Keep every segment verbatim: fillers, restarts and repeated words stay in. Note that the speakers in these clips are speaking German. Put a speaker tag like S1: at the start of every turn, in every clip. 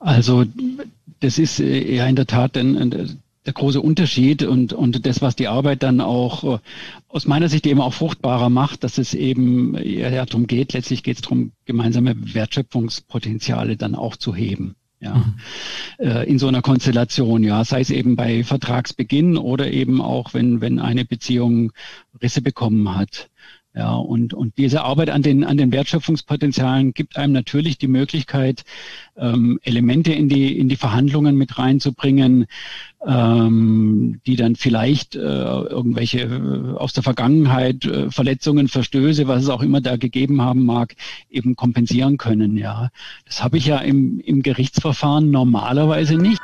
S1: Also das ist ja in der Tat ein, ein, der große Unterschied und, und das, was die Arbeit dann auch aus meiner Sicht eben auch fruchtbarer macht, dass es eben ja darum geht, letztlich geht es darum, gemeinsame Wertschöpfungspotenziale dann auch zu heben. Ja, mhm. äh, in so einer Konstellation, ja, sei es eben bei Vertragsbeginn oder eben auch, wenn, wenn eine Beziehung Risse bekommen hat. Ja, und, und diese Arbeit an den, an den Wertschöpfungspotenzialen gibt einem natürlich die Möglichkeit, ähm, Elemente in die, in die Verhandlungen mit reinzubringen, ähm, die dann vielleicht äh, irgendwelche äh, aus der Vergangenheit äh, Verletzungen, Verstöße, was es auch immer da gegeben haben mag, eben kompensieren können, ja. Das habe ich ja im, im Gerichtsverfahren normalerweise nicht.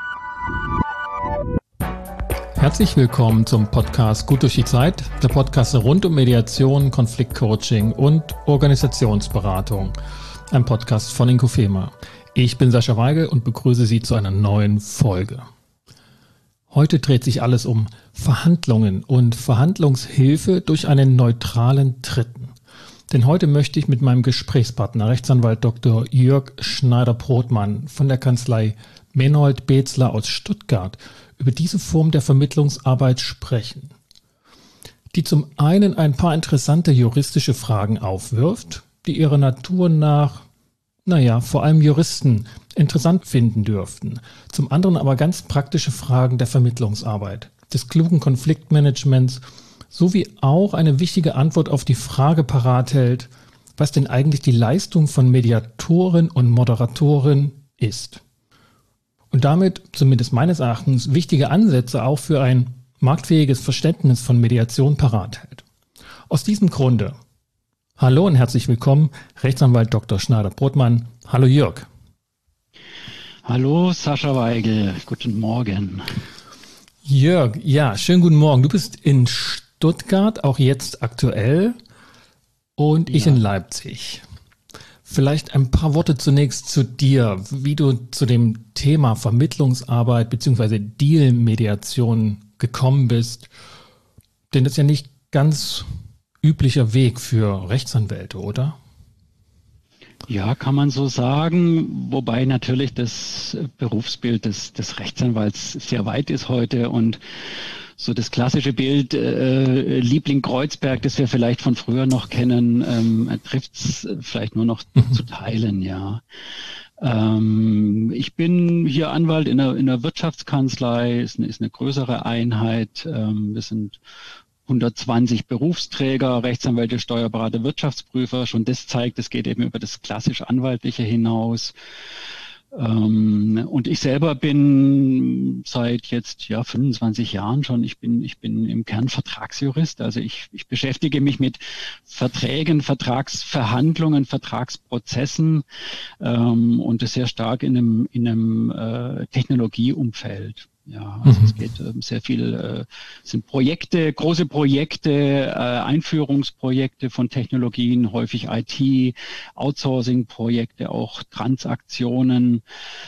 S2: Herzlich willkommen zum Podcast Gut durch die Zeit, der Podcast rund um Mediation, Konfliktcoaching und Organisationsberatung. Ein Podcast von Inkofema. Ich bin Sascha Weigel und begrüße Sie zu einer neuen Folge. Heute dreht sich alles um Verhandlungen und Verhandlungshilfe durch einen neutralen Dritten. Denn heute möchte ich mit meinem Gesprächspartner, Rechtsanwalt Doktor Jörg Schneider-Brotmann von der Kanzlei Menold Betzler aus Stuttgart über diese Form der Vermittlungsarbeit sprechen, die zum einen ein paar interessante juristische Fragen aufwirft, die ihrer Natur nach, naja, vor allem Juristen interessant finden dürften, zum anderen aber ganz praktische Fragen der Vermittlungsarbeit, des klugen Konfliktmanagements, sowie auch eine wichtige Antwort auf die Frage parat hält, was denn eigentlich die Leistung von Mediatoren und Moderatoren ist. Und damit, zumindest meines Erachtens, wichtige Ansätze auch für ein marktfähiges Verständnis von Mediation parat hält. Aus diesem Grunde, hallo und herzlich willkommen, Rechtsanwalt Doktor Schneider-Brotmann. Hallo Jörg.
S1: Hallo Sascha Weigel, guten Morgen.
S2: Jörg, ja, schönen guten Morgen. Du bist in Stuttgart, auch jetzt aktuell, und ich ja. in Leipzig. Vielleicht ein paar Worte zunächst zu dir, wie du zu dem Thema Vermittlungsarbeit bzw. Deal-Mediation gekommen bist. Denn das ist ja nicht ganz üblicher Weg für Rechtsanwälte, oder?
S1: Ja, kann man so sagen, wobei natürlich das Berufsbild des, des Rechtsanwalts sehr weit ist heute und so das klassische Bild, äh, Liebling Kreuzberg, das wir vielleicht von früher noch kennen, ähm, trifft es vielleicht nur noch mhm. zu teilen, ja. Ähm, ich bin hier Anwalt in einer, in einer Wirtschaftskanzlei, ist eine, ist eine größere Einheit. Ähm, wir sind hundertzwanzig Berufsträger, Rechtsanwälte, Steuerberater, Wirtschaftsprüfer. Schon das zeigt, es geht eben über das klassisch Anwaltliche hinaus. Und ich selber bin seit jetzt ja fünfundzwanzig Jahren schon, ich bin ich bin im Kern Vertragsjurist, also ich ich beschäftige mich mit Verträgen, Vertragsverhandlungen, Vertragsprozessen ähm, und das sehr stark in einem in einem äh, Technologieumfeld. Ja, also mhm. es geht ähm, sehr viel, äh, sind Projekte, große Projekte, äh, Einführungsprojekte von Technologien, häufig I T, Outsourcing-Projekte, auch Transaktionen.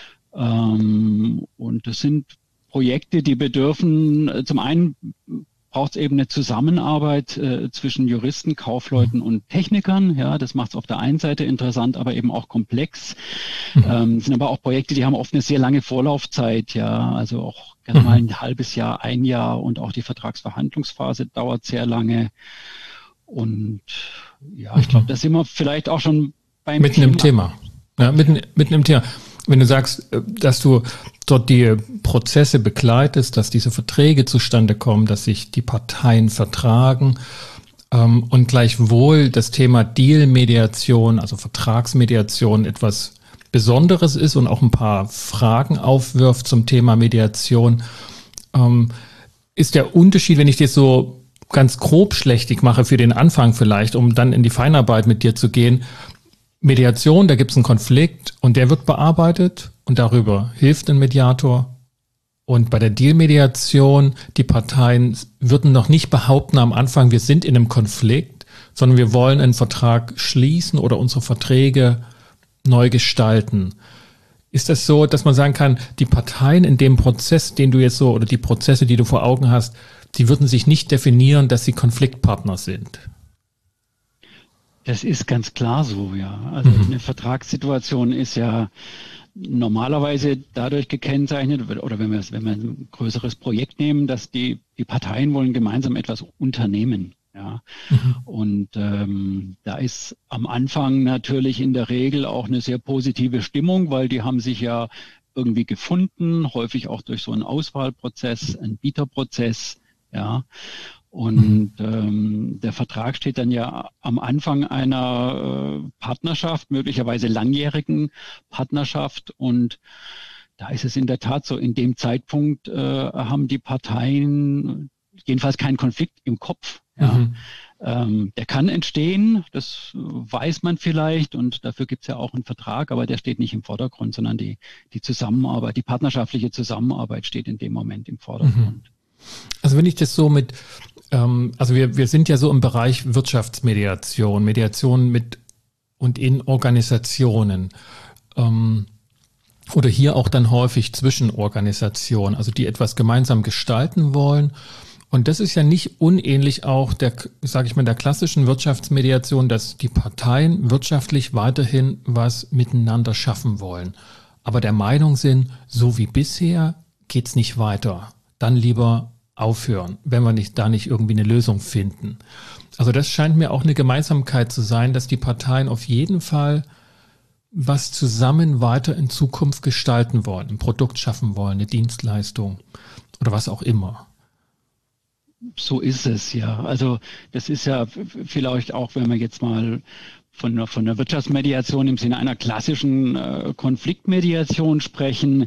S1: Ähm, und das sind Projekte, die bedürfen, äh, zum einen braucht es eben eine Zusammenarbeit äh, zwischen Juristen, Kaufleuten und Technikern. Ja, das macht es auf der einen Seite interessant, aber eben auch komplex. Mhm. Ähm, sind aber auch Projekte, die haben oft eine sehr lange Vorlaufzeit. Ja, also auch gerne mhm. mal ein halbes Jahr, ein Jahr und auch die Vertragsverhandlungsphase dauert sehr lange. Und ja, ich glaube, da sind wir vielleicht auch schon beim
S2: mitten Thema. im Thema. Ja, mitten, mitten im Thema. Wenn du sagst, dass du dort die Prozesse begleitest, dass diese Verträge zustande kommen, dass sich die Parteien vertragen ähm, und gleichwohl das Thema Deal-Mediation, also Vertragsmediation, etwas Besonderes ist und auch ein paar Fragen aufwirft zum Thema Mediation, ähm, ist der Unterschied, wenn ich das so ganz grob schlechtig mache für den Anfang vielleicht, um dann in die Feinarbeit mit dir zu gehen. Mediation, da gibt es einen Konflikt und der wird bearbeitet und darüber hilft ein Mediator. Und bei der Deal-Mediation, die Parteien würden noch nicht behaupten am Anfang, wir sind in einem Konflikt, sondern wir wollen einen Vertrag schließen oder unsere Verträge neu gestalten. Ist das so, dass man sagen kann, die Parteien in dem Prozess, den du jetzt so, oder die Prozesse, die du vor Augen hast, die würden sich nicht definieren, dass sie Konfliktpartner sind?
S1: Das ist ganz klar so, ja. Also mhm. eine Vertragssituation ist ja normalerweise dadurch gekennzeichnet, oder wenn wir, wenn wir ein größeres Projekt nehmen, dass die, die Parteien wollen gemeinsam etwas unternehmen. Ja, mhm. Und ähm, da ist am Anfang natürlich in der Regel auch eine sehr positive Stimmung, weil die haben sich ja irgendwie gefunden, häufig auch durch so einen Auswahlprozess, einen Bieterprozess, ja. Und mhm. ähm, der Vertrag steht dann ja am Anfang einer äh, Partnerschaft, möglicherweise langjährigen Partnerschaft. Und da ist es in der Tat so, in dem Zeitpunkt äh, haben die Parteien jedenfalls keinen Konflikt im Kopf. Ja. Mhm. Ähm, der kann entstehen, das weiß man vielleicht, und dafür gibt es ja auch einen Vertrag, aber der steht nicht im Vordergrund, sondern die, die Zusammenarbeit, die partnerschaftliche Zusammenarbeit steht in dem Moment im Vordergrund.
S2: Also wenn ich das so mit, ähm, also wir, wir sind ja so im Bereich Wirtschaftsmediation, Mediation mit und in Organisationen, ähm, oder hier auch dann häufig zwischen Organisationen, also die etwas gemeinsam gestalten wollen. Und das ist ja nicht unähnlich auch der, sage ich mal, der klassischen Wirtschaftsmediation, dass die Parteien wirtschaftlich weiterhin was miteinander schaffen wollen, aber der Meinung sind, so wie bisher geht's nicht weiter. Dann lieber aufhören, wenn wir nicht da nicht irgendwie eine Lösung finden. Also das scheint mir auch eine Gemeinsamkeit zu sein, dass die Parteien auf jeden Fall was zusammen weiter in Zukunft gestalten wollen, ein Produkt schaffen wollen, eine Dienstleistung oder was auch immer.
S1: So ist es, ja. Also das ist ja vielleicht auch, wenn wir jetzt mal von der, von der Wirtschaftsmediation im Sinne einer klassischen äh, Konfliktmediation sprechen,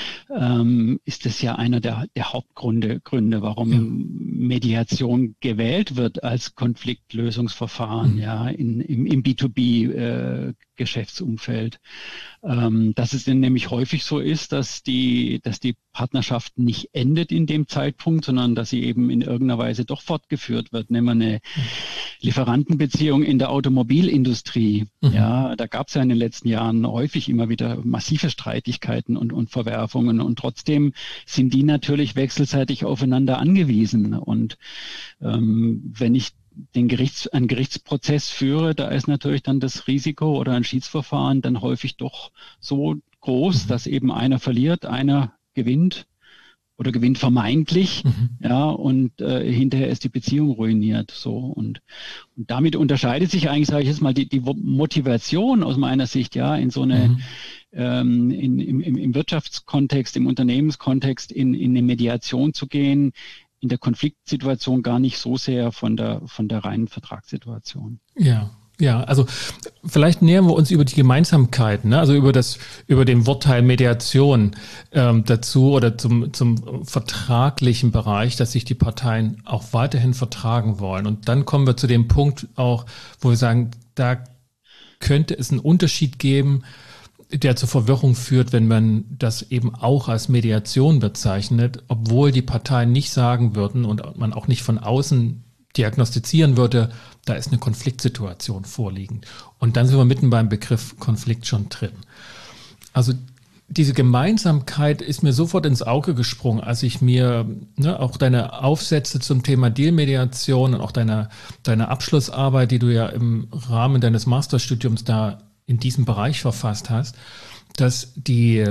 S1: ähm, ist das ja einer der, der Hauptgründe, Gründe, warum ja. Mediation gewählt wird als Konfliktlösungsverfahren, mhm. ja, in, im, im B zwei B äh, Geschäftsumfeld. Ähm, dass es denn nämlich häufig so ist, dass die, dass die Partnerschaft nicht endet in dem Zeitpunkt, sondern dass sie eben in irgendeiner Weise doch fortgeführt wird. Nehmen wir eine Lieferantenbeziehung in der Automobilindustrie. Mhm. Ja, da gab es ja in den letzten Jahren häufig immer wieder massive Streitigkeiten und, und Verwerfungen, und trotzdem sind die natürlich wechselseitig aufeinander angewiesen. Und ähm, wenn ich den Gerichts, einen Gerichtsprozess führe, da ist natürlich dann das Risiko oder ein Schiedsverfahren dann häufig doch so groß, mhm. dass eben einer verliert, einer gewinnt oder gewinnt vermeintlich, mhm. ja, und äh, hinterher ist die Beziehung ruiniert, so, und, und damit unterscheidet sich eigentlich, sage ich jetzt mal, die, die Motivation aus meiner Sicht, ja, in so eine mhm. ähm, in, im, im Wirtschaftskontext, im Unternehmenskontext in, in eine Mediation zu gehen, in der Konfliktsituation gar nicht so sehr von der, von der reinen Vertragssituation.
S2: Ja, ja, also vielleicht nähern wir uns über die Gemeinsamkeiten, ne? Also über das, über den Wortteil Mediation ähm, dazu oder zum, zum vertraglichen Bereich, dass sich die Parteien auch weiterhin vertragen wollen. Und dann kommen wir zu dem Punkt auch, wo wir sagen, da könnte es einen Unterschied geben, der zur Verwirrung führt, wenn man das eben auch als Mediation bezeichnet, obwohl die Parteien nicht sagen würden und man auch nicht von außen diagnostizieren würde, da ist eine Konfliktsituation vorliegend. Und dann sind wir mitten beim Begriff Konflikt schon drin. Also diese Gemeinsamkeit ist mir sofort ins Auge gesprungen, als ich mir ne, auch deine Aufsätze zum Thema Dealmediation und auch deine, deine Abschlussarbeit, die du ja im Rahmen deines Masterstudiums da in diesem Bereich verfasst hast, dass die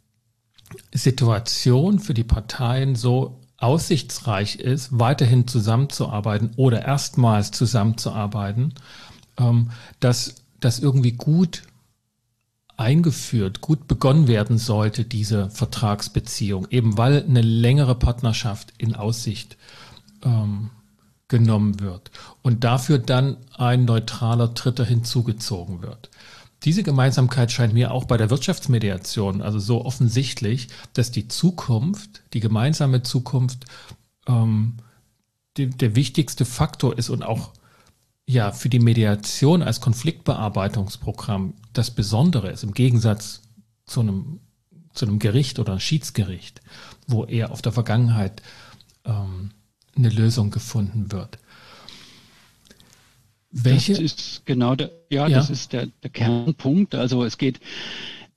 S2: Situation für die Parteien so aussichtsreich ist, weiterhin zusammenzuarbeiten oder erstmals zusammenzuarbeiten, dass das irgendwie gut eingeführt, gut begonnen werden sollte, diese Vertragsbeziehung, eben weil eine längere Partnerschaft in Aussicht ähm, genommen wird und dafür dann ein neutraler Dritter hinzugezogen wird. Diese Gemeinsamkeit scheint mir auch bei der Wirtschaftsmediation also so offensichtlich, dass die Zukunft, die gemeinsame Zukunft ähm, die, der wichtigste Faktor ist und auch ja für die Mediation als Konfliktbearbeitungsprogramm das Besondere ist, im Gegensatz zu einem, zu einem Gericht oder einem Schiedsgericht, wo eher auf der Vergangenheit ähm, eine Lösung gefunden wird.
S1: Welche? Das ist genau der, ja, ja. das ist der, der Kernpunkt. Also es geht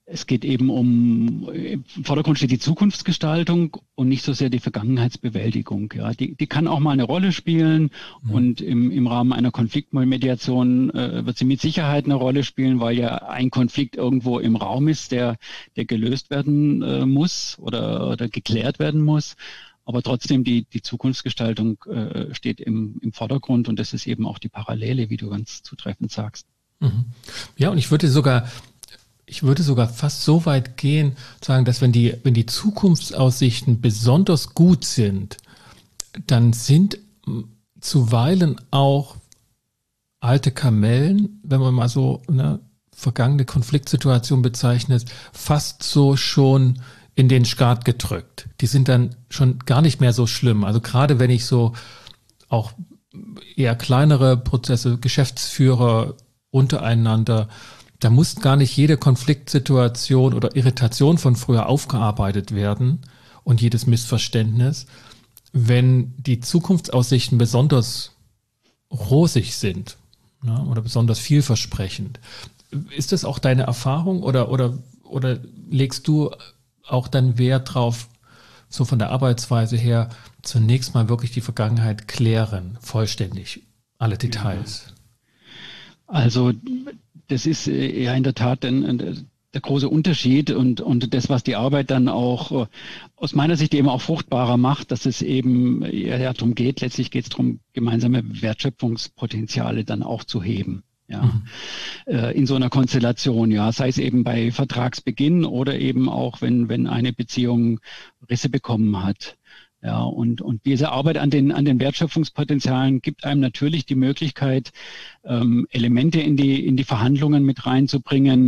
S1: es geht eben um, im Vordergrund steht die Zukunftsgestaltung und nicht so sehr die Vergangenheitsbewältigung. Ja, die, die kann auch mal eine Rolle spielen mhm. und im, im Rahmen einer Konfliktmediation äh, wird sie mit Sicherheit eine Rolle spielen, weil ja ein Konflikt irgendwo im Raum ist, der, der gelöst werden äh, muss oder, oder geklärt werden muss. Aber trotzdem, die, die Zukunftsgestaltung äh, steht im, im Vordergrund und das ist eben auch die Parallele, wie du ganz zutreffend sagst.
S2: Mhm. Ja, und ich würde sogar Ich würde sogar fast so weit gehen, sagen, dass wenn die, wenn die Zukunftsaussichten besonders gut sind, dann sind zuweilen auch alte Kamellen, wenn man mal so eine vergangene Konfliktsituation bezeichnet, fast so schon in den Skat gedrückt. Die sind dann schon gar nicht mehr so schlimm. Also gerade wenn ich so auch eher kleinere Prozesse, Geschäftsführer untereinander, da muss gar nicht jede Konfliktsituation oder Irritation von früher aufgearbeitet werden und jedes Missverständnis, wenn die Zukunftsaussichten besonders rosig sind, ja, oder besonders vielversprechend. Ist das auch deine Erfahrung oder, oder, oder legst du auch dann Wert drauf, so von der Arbeitsweise her, zunächst mal wirklich die Vergangenheit klären, vollständig, alle Details?
S1: Also das ist ja in der Tat ein, ein, der große Unterschied und, und das, was die Arbeit dann auch aus meiner Sicht eben auch fruchtbarer macht, dass es eben ja, ja darum geht, letztlich geht es darum, gemeinsame Wertschöpfungspotenziale dann auch zu heben. Ja, mhm. äh, in so einer Konstellation, ja, sei es eben bei Vertragsbeginn oder eben auch, wenn, wenn eine Beziehung Risse bekommen hat. Ja, und, und diese Arbeit an den, an den Wertschöpfungspotenzialen gibt einem natürlich die Möglichkeit, ähm, Elemente in die, in die Verhandlungen mit reinzubringen,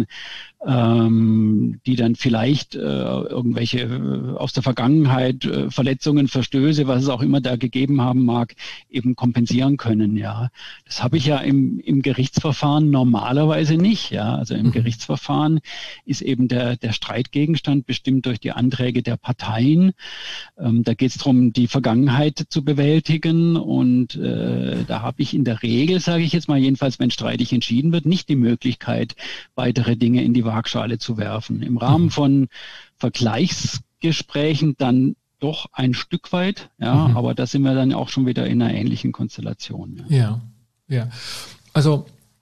S1: ähm, die dann vielleicht äh, irgendwelche äh, aus der Vergangenheit äh, Verletzungen, Verstöße, was es auch immer da gegeben haben mag, eben kompensieren können. Ja, das habe ich ja im, im Gerichtsverfahren normalerweise nicht. Ja, also im mhm. Gerichtsverfahren ist eben der, der Streitgegenstand bestimmt durch die Anträge der Parteien. Ähm, da geht es darum, die Vergangenheit zu bewältigen und äh, da habe ich in der Regel, sage ich jetzt mal, jedenfalls wenn streitig entschieden wird, nicht die Möglichkeit, weitere Dinge in die Waagschale zu werfen. Im Rahmen von Vergleichsgesprächen dann doch ein Stück weit, ja, mhm. aber da sind wir dann auch schon wieder in einer ähnlichen Konstellation.
S2: Ja, ja. ja. Also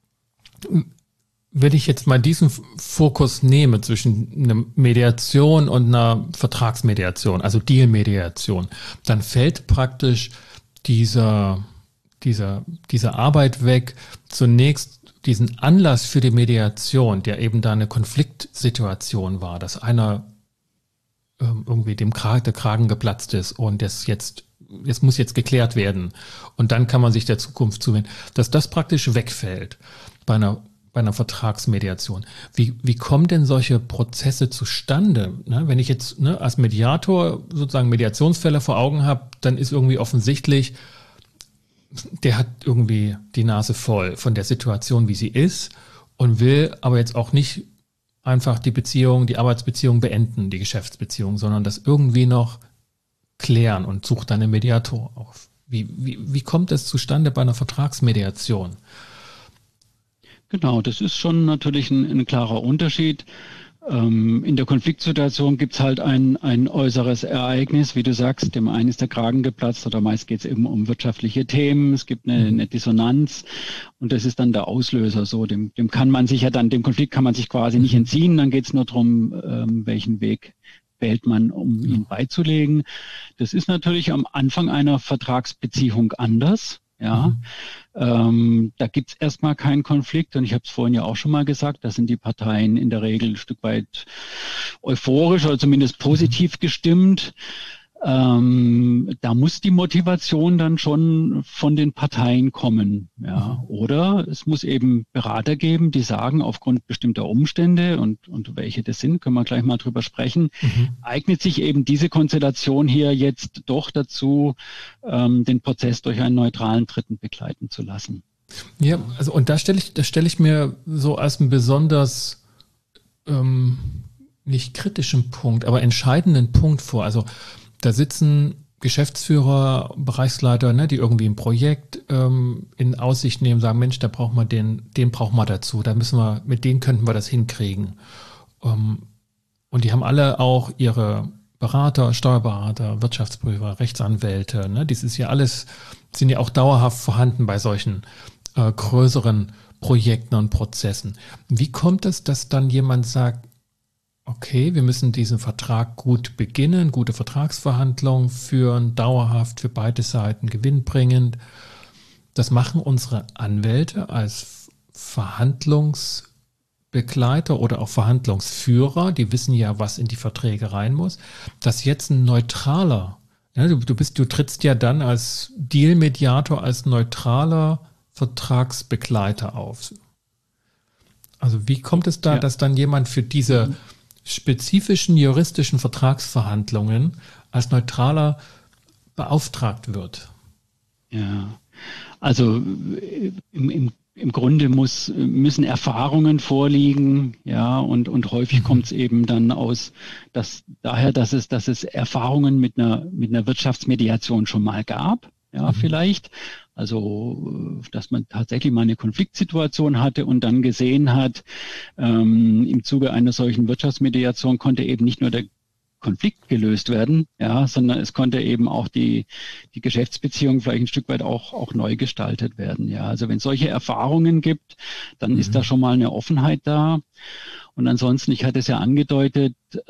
S2: wenn ich jetzt mal diesen Fokus nehme zwischen einer Mediation und einer Vertragsmediation, also Dealmediation, dann fällt praktisch dieser, dieser, diese Arbeit weg, zunächst diesen Anlass für die Mediation, der eben da eine Konfliktsituation war, dass einer ähm, irgendwie dem Kragen, der Kragen geplatzt ist und das jetzt, das muss jetzt geklärt werden und dann kann man sich der Zukunft zuwenden, dass das praktisch wegfällt bei einer bei einer Vertragsmediation. Wie, wie kommen denn solche Prozesse zustande? Ne, wenn ich jetzt ne, als Mediator sozusagen Mediationsfälle vor Augen habe, dann ist irgendwie offensichtlich, der hat irgendwie die Nase voll von der Situation, wie sie ist und will aber jetzt auch nicht einfach die Beziehung, die Arbeitsbeziehung beenden, die Geschäftsbeziehung, sondern das irgendwie noch klären und sucht dann einen Mediator auf. Wie, wie, wie kommt es zustande bei einer Vertragsmediation?
S1: Genau, das ist schon natürlich ein, ein klarer Unterschied. Ähm, in der Konfliktsituation gibt es halt ein, ein äußeres Ereignis, wie du sagst, dem einen ist der Kragen geplatzt oder meist geht es eben um wirtschaftliche Themen, es gibt eine, eine Dissonanz und das ist dann der Auslöser. So, dem, dem kann man sich ja dann, dem Konflikt kann man sich quasi nicht entziehen, dann geht es nur darum, ähm, welchen Weg wählt man, um ihn beizulegen. Das ist natürlich am Anfang einer Vertragsbeziehung anders. Ja, mhm. ähm, da gibt's erstmal keinen Konflikt und ich habe es vorhin ja auch schon mal gesagt, da sind die Parteien in der Regel ein Stück weit euphorisch oder zumindest positiv gestimmt. Ähm, da muss die Motivation dann schon von den Parteien kommen. Ja. Oder es muss eben Berater geben, die sagen, aufgrund bestimmter Umstände und, und welche das sind, können wir gleich mal drüber sprechen, mhm. eignet sich eben diese Konstellation hier jetzt doch dazu, ähm, den Prozess durch einen neutralen Dritten begleiten zu lassen.
S2: Ja, also und da stelle ich, da stelle ich mir so als einen besonders ähm, nicht kritischen Punkt, aber entscheidenden Punkt vor. Also da sitzen Geschäftsführer, Bereichsleiter, ne, die irgendwie ein Projekt ähm, in Aussicht nehmen, sagen, Mensch, da brauchen wir den, den brauchen wir dazu, da müssen wir, mit denen könnten wir das hinkriegen. Um, und die haben alle auch ihre Berater, Steuerberater, Wirtschaftsprüfer, Rechtsanwälte. Ne? Das ist ja alles, sind ja auch dauerhaft vorhanden bei solchen äh, größeren Projekten und Prozessen. Wie kommt es, dass dann jemand sagt, okay, wir müssen diesen Vertrag gut beginnen, gute Vertragsverhandlungen führen, dauerhaft für beide Seiten gewinnbringend. Das machen unsere Anwälte als Verhandlungsbegleiter oder auch Verhandlungsführer. Die wissen ja, was in die Verträge rein muss. Dass jetzt ein neutraler, ja, du, du bist, du trittst ja dann als Deal-Mediator, als neutraler Vertragsbegleiter auf. Also wie kommt es da, ja. dass dann jemand für diese mhm. spezifischen juristischen Vertragsverhandlungen als neutraler beauftragt wird?
S1: Ja, also im, im, im Grunde muss, müssen Erfahrungen vorliegen, ja, und, und häufig kommt es eben dann aus, dass daher, dass es, dass es Erfahrungen mit einer, mit einer Wirtschaftsmediation schon mal gab, ja, mhm. vielleicht. Also, dass man tatsächlich mal eine Konfliktsituation hatte und dann gesehen hat, ähm, im Zuge einer solchen Wirtschaftsmediation konnte eben nicht nur der Konflikt gelöst werden, ja, sondern es konnte eben auch die, die Geschäftsbeziehung vielleicht ein Stück weit auch, auch neu gestaltet werden, ja. Also wenn es solche Erfahrungen gibt, dann mhm. ist da schon mal eine Offenheit da. Und ansonsten, ich hatte es ja angedeutet,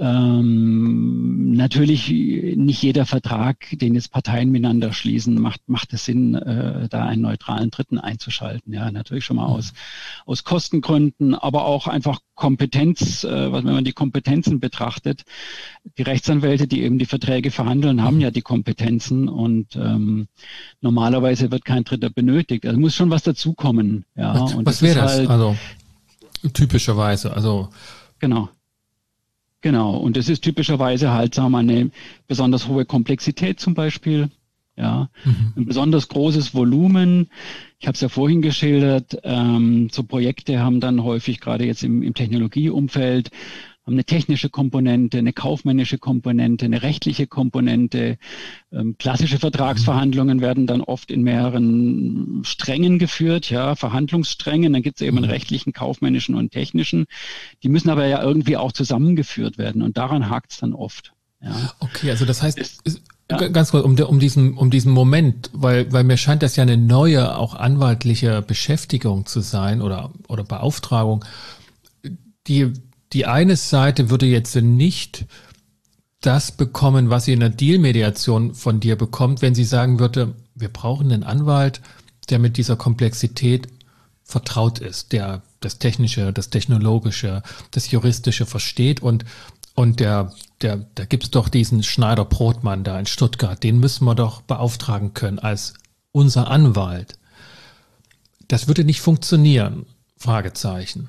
S1: ähm, natürlich nicht jeder Vertrag, den jetzt Parteien miteinander schließen, macht, macht es Sinn, äh, da einen neutralen Dritten einzuschalten. Ja, natürlich schon mal aus, aus Kostengründen, aber auch einfach Kompetenz, äh, wenn man die Kompetenzen betrachtet. Die Rechtsanwälte, die eben die Verträge verhandeln, haben ja die Kompetenzen und ähm, normalerweise wird kein Dritter benötigt. Also muss schon was dazukommen. Ja,
S2: was
S1: und
S2: was wäre das? Halt, also typischerweise, also
S1: genau. Genau, und das ist typischerweise halt, sagen wir mal, eine besonders hohe Komplexität zum Beispiel, ja, mhm. ein besonders großes Volumen. Ich habe es ja vorhin geschildert, ähm, so Projekte haben dann häufig, gerade jetzt im, im Technologieumfeld, haben eine technische Komponente, eine kaufmännische Komponente, eine rechtliche Komponente. Ähm, klassische Vertragsverhandlungen werden dann oft in mehreren Strängen geführt, ja, Verhandlungssträngen. Dann gibt es eben einen rechtlichen, kaufmännischen und technischen. Die müssen aber ja irgendwie auch zusammengeführt werden und daran hakt es dann oft. Ja.
S2: Okay, also das heißt, es, ja. ganz kurz, um, um, diesen, um diesen Moment, weil, weil mir scheint das ja eine neue, auch anwaltliche Beschäftigung zu sein oder, oder Beauftragung, die Die eine Seite würde jetzt nicht das bekommen, was sie in der Deal-Mediation von dir bekommt, wenn sie sagen würde, wir brauchen einen Anwalt, der mit dieser Komplexität vertraut ist, der das Technische, das Technologische, das Juristische versteht und, und der, der, da gibt's doch diesen Schneider-Brotmann da in Stuttgart, den müssen wir doch beauftragen können als unser Anwalt. Das würde nicht funktionieren, Fragezeichen.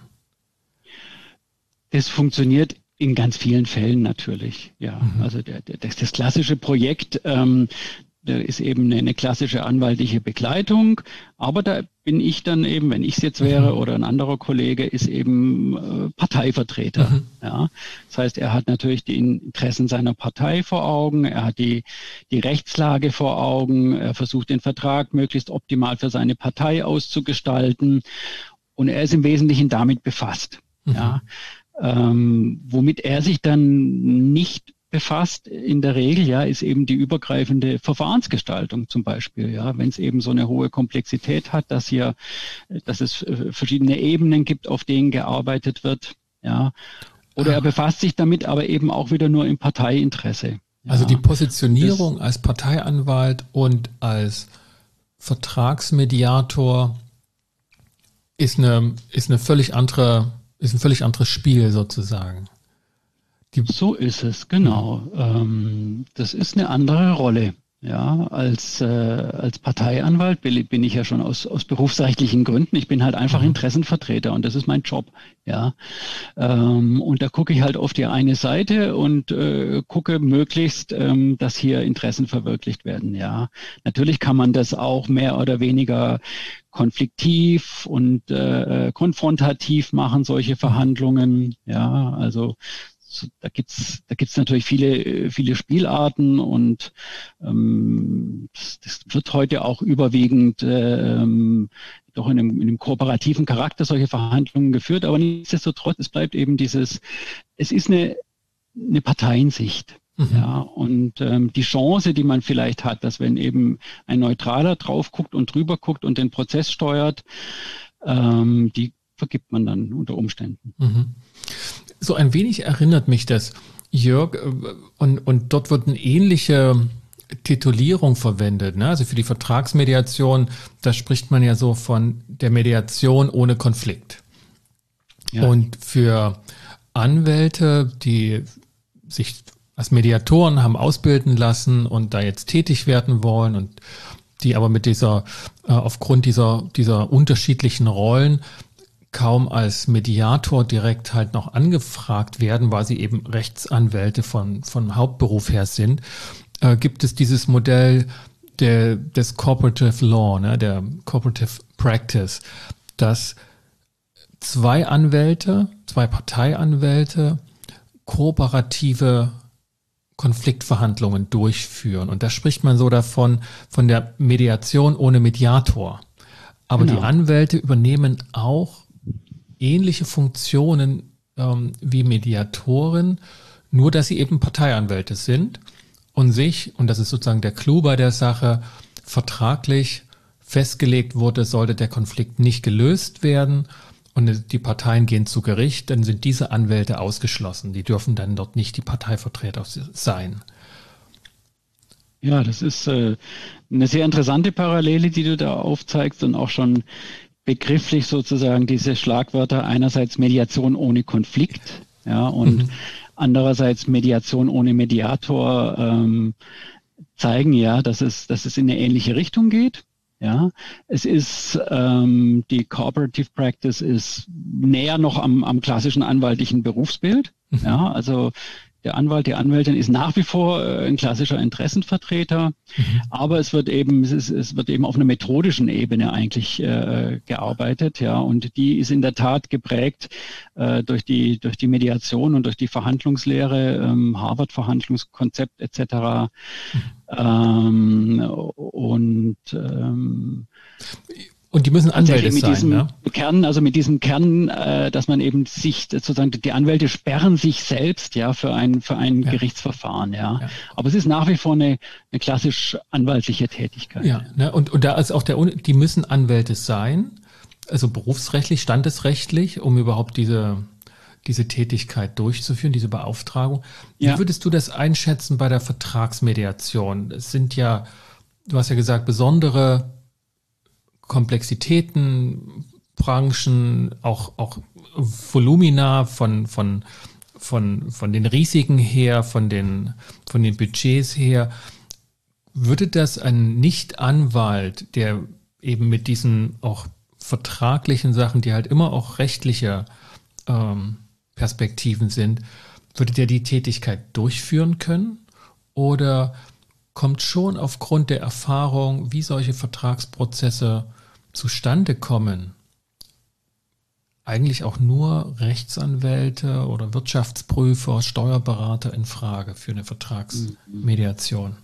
S1: Es funktioniert in ganz vielen Fällen natürlich, ja. Mhm. Also der, der, das, das klassische Projekt ähm, da ist eben eine, eine klassische anwaltliche Begleitung, aber da bin ich dann eben, wenn ich es jetzt wäre mhm. oder ein anderer Kollege, ist eben äh, Parteivertreter. Mhm. Ja. Das heißt, er hat natürlich die Interessen seiner Partei vor Augen, er hat die, die Rechtslage vor Augen, er versucht den Vertrag möglichst optimal für seine Partei auszugestalten und er ist im Wesentlichen damit befasst. Mhm. Ja. Ähm, womit er sich dann nicht befasst in der Regel, ja, ist eben die übergreifende Verfahrensgestaltung zum Beispiel, ja, wenn es eben so eine hohe Komplexität hat, dass hier, dass es verschiedene Ebenen gibt, auf denen gearbeitet wird, ja, oder er befasst sich damit, aber eben auch wieder nur im Parteiinteresse. Ja.
S2: Also die Positionierung das, als Parteianwalt und als Vertragsmediator ist eine, ist eine völlig andere Ist ein völlig anderes Spiel sozusagen.
S1: Die so ist es, genau. Ähm, das ist eine andere Rolle. Ja, als, äh, als Parteianwalt bin ich ja schon aus, aus berufsrechtlichen Gründen. Ich bin halt einfach mhm. Interessenvertreter und das ist mein Job. Ja, ähm, und da gucke ich halt auf die eine Seite und äh, gucke möglichst, ähm, dass hier Interessen verwirklicht werden. Ja, natürlich kann man das auch mehr oder weniger konfliktiv und äh, konfrontativ machen, solche Verhandlungen. Ja, also da gibt's da gibt's natürlich viele viele Spielarten und ähm, das, das wird heute auch überwiegend ähm, doch in einem, in einem kooperativen Charakter solche Verhandlungen geführt, aber nichtsdestotrotz, es bleibt eben dieses, es ist eine, eine Parteiensicht. Mhm. Ja, und ähm, die Chance, die man vielleicht hat, dass wenn eben ein Neutraler drauf guckt und drüber guckt und den Prozess steuert, ähm, die vergibt man dann unter Umständen.
S2: Mhm. So ein wenig erinnert mich das, Jörg, und, und dort wird eine ähnliche Titulierung verwendet, ne? Also für die Vertragsmediation, da spricht man ja so von der Mediation ohne Konflikt. Ja. Und für Anwälte, die sich als Mediatoren haben ausbilden lassen und da jetzt tätig werden wollen und die aber mit dieser, äh, aufgrund dieser, dieser unterschiedlichen Rollen kaum als Mediator direkt halt noch angefragt werden, weil sie eben Rechtsanwälte von, von Hauptberuf her sind, äh, gibt es dieses Modell der, des Cooperative Law, ne, der Cooperative Practice, dass zwei Anwälte, zwei Parteianwälte kooperative Konfliktverhandlungen durchführen. Und da spricht man so davon, von der Mediation ohne Mediator. Aber genau. Die Anwälte übernehmen auch ähnliche Funktionen ähm, wie Mediatoren, nur dass sie eben Parteianwälte sind und sich, und das ist sozusagen der Clou bei der Sache, vertraglich festgelegt wurde, sollte der Konflikt nicht gelöst werden und die Parteien gehen zu Gericht, dann sind diese Anwälte ausgeschlossen. Die dürfen dann dort nicht die Parteivertreter sein.
S1: Ja, das ist äh, eine sehr interessante Parallele, die du da aufzeigst und auch schon begrifflich sozusagen diese Schlagwörter, einerseits Mediation ohne Konflikt, ja, und mhm. andererseits Mediation ohne Mediator ähm, zeigen ja, dass es, dass es in eine ähnliche Richtung geht. Ja, es ist ähm, die Cooperative Practice ist näher noch am, am klassischen anwaltlichen Berufsbild. Mhm. Ja, also der Anwalt, die Anwältin ist nach wie vor äh, ein klassischer Interessenvertreter, mhm. aber es wird eben, es, ist, es wird eben auf einer methodischen Ebene eigentlich äh, gearbeitet, ja, und die ist in der Tat geprägt äh, durch die durch die Mediation und durch die Verhandlungslehre, ähm, Harvard-Verhandlungskonzept et cetera. Mhm. Ähm, und ähm,
S2: Und die müssen Anwälte
S1: mit
S2: sein,
S1: diesem
S2: ne?
S1: Kern, also mit diesem Kern, äh, dass man eben sich sozusagen, die Anwälte sperren sich selbst, ja, für ein, für ein ja. Gerichtsverfahren, ja. ja. Aber es ist nach wie vor eine, eine klassisch anwaltliche Tätigkeit.
S2: Ja, ne? und, und da ist auch der, die müssen Anwälte sein, also berufsrechtlich, standesrechtlich, um überhaupt diese, diese Tätigkeit durchzuführen, diese Beauftragung. Wie ja. würdest du das einschätzen bei der Vertragsmediation? Es sind ja, du hast ja gesagt, besondere Komplexitäten, Branchen, auch, auch Volumina von, von, von, von den Risiken her, von den, von den Budgets her. Würde das ein Nicht-Anwalt, der eben mit diesen auch vertraglichen Sachen, die halt immer auch rechtliche ähm, Perspektiven sind, würde der die Tätigkeit durchführen können? Oder kommt schon aufgrund der Erfahrung, wie solche Vertragsprozesse zustande kommen, eigentlich auch nur Rechtsanwälte oder Wirtschaftsprüfer, Steuerberater in Frage für eine Vertragsmediation?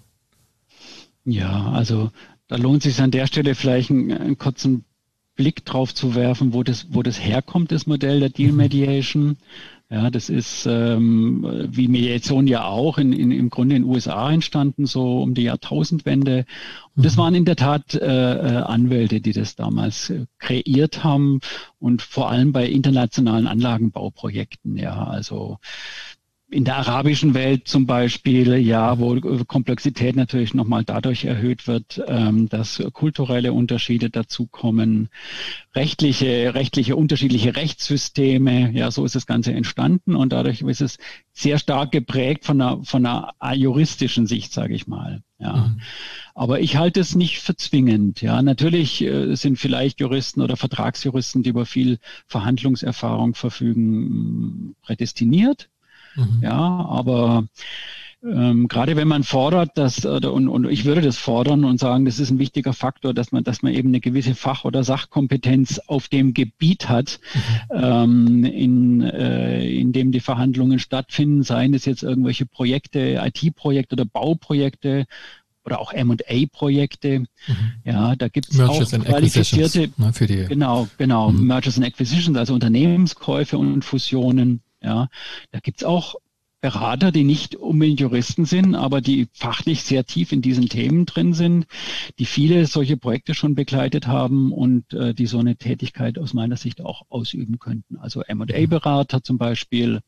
S1: Ja, also da lohnt es sich an der Stelle vielleicht einen, einen kurzen Blick drauf zu werfen, wo das, wo das herkommt, das Modell der Deal Mediation. Ja, das ist ähm, wie Mediation ja auch in, in, im Grunde in den U S A entstanden, so um die Jahrtausendwende. Und das waren in der Tat äh, Anwälte, die das damals äh, kreiert haben und vor allem bei internationalen Anlagenbauprojekten. Ja, also in der arabischen Welt zum Beispiel, ja, wo Komplexität natürlich nochmal dadurch erhöht wird, ähm, dass kulturelle Unterschiede dazukommen, rechtliche, rechtliche, unterschiedliche Rechtssysteme, ja, so ist das Ganze entstanden und dadurch ist es sehr stark geprägt von einer, von einer juristischen Sicht, sage ich mal, ja. Mhm. Aber ich halte es nicht für zwingend, ja. Natürlich äh, sind vielleicht Juristen oder Vertragsjuristen, die über viel Verhandlungserfahrung verfügen, prädestiniert. Mhm. Ja, aber ähm, gerade wenn man fordert, dass oder, und, und ich würde das fordern und sagen, das ist ein wichtiger Faktor, dass man, dass man eben eine gewisse Fach- oder Sachkompetenz auf dem Gebiet hat, mhm. ähm, in, äh, in dem die Verhandlungen stattfinden, seien es jetzt irgendwelche Projekte, I T-Projekte oder Bauprojekte, oder auch M und A-Projekte. Mhm. Ja, da gibt es auch
S2: and
S1: qualifizierte,
S2: ne, für die
S1: genau, genau, mhm. Mergers and Acquisitions, also Unternehmenskäufe und Fusionen. Ja, da gibt es auch Berater, die nicht unbedingt Juristen sind, aber die fachlich sehr tief in diesen Themen drin sind, die viele solche Projekte schon begleitet haben und äh, die so eine Tätigkeit aus meiner Sicht auch ausüben könnten. Also M und A-Berater zum Beispiel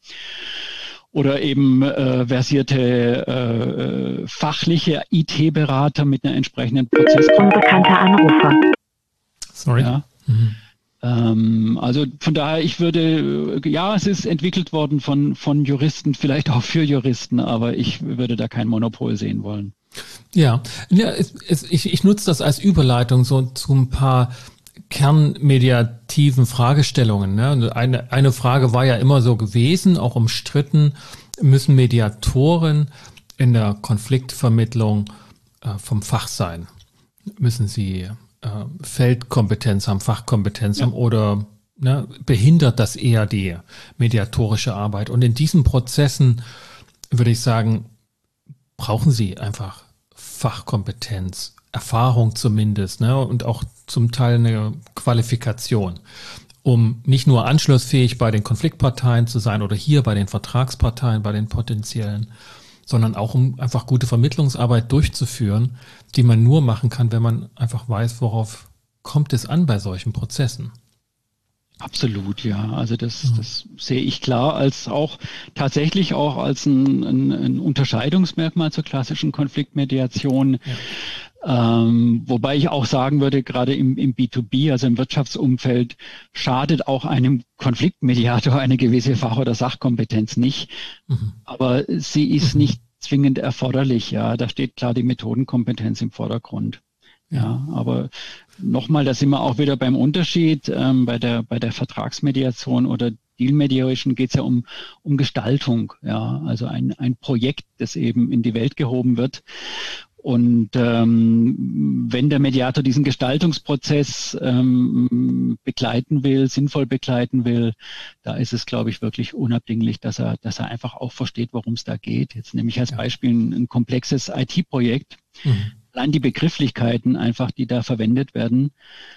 S1: oder eben äh, versierte äh, fachliche I T-Berater mit einer entsprechenden Prozesskompetenz.
S3: Unbekannter Anrufer.
S2: Sorry.
S1: Ja. Mhm. Also von daher, ich würde, ja, es ist entwickelt worden von, von Juristen, vielleicht auch für Juristen, aber ich würde da kein Monopol sehen wollen.
S2: Ja, ja es, es, ich, ich nutze das als Überleitung so zu ein paar kernmediativen Fragestellungen. Ne? Eine, eine Frage war ja immer so gewesen, auch umstritten, müssen Mediatoren in der Konfliktvermittlung äh, vom Fach sein? Müssen sie Feldkompetenz haben, Fachkompetenz ja. haben oder ne, behindert das eher die mediatorische Arbeit? Und in diesen Prozessen würde ich sagen, brauchen Sie einfach Fachkompetenz, Erfahrung zumindest, ne, und auch zum Teil eine Qualifikation, um nicht nur anschlussfähig bei den Konfliktparteien zu sein oder hier bei den Vertragsparteien, bei den potenziellen, sondern auch um einfach gute Vermittlungsarbeit durchzuführen, die man nur machen kann, wenn man einfach weiß, worauf kommt es an bei solchen Prozessen.
S1: Absolut, ja. Also das, mhm. das sehe ich klar als auch tatsächlich auch als ein, ein, ein Unterscheidungsmerkmal zur klassischen Konfliktmediation. Ja. Ähm, wobei ich auch sagen würde, gerade im, im B zwei B, also im Wirtschaftsumfeld, schadet auch einem Konfliktmediator eine gewisse Fach- oder Sachkompetenz nicht. Mhm. Aber sie ist mhm. nicht zwingend erforderlich. Ja, da steht klar die Methodenkompetenz im Vordergrund. Ja, aber nochmal, da sind wir auch wieder beim Unterschied. Ähm, bei der bei der Vertragsmediation oder Deal Mediation geht es ja um um Gestaltung. Ja, also ein ein Projekt, das eben in die Welt gehoben wird. Und ähm, wenn der Mediator diesen Gestaltungsprozess ähm, begleiten will, sinnvoll begleiten will, da ist es, glaube ich, wirklich unabdinglich, dass er, dass er einfach auch versteht, worum es da geht. Jetzt nehme ich als Beispiel ein, ein komplexes I T-Projekt. Mhm. Allein die Begrifflichkeiten einfach, die da verwendet werden,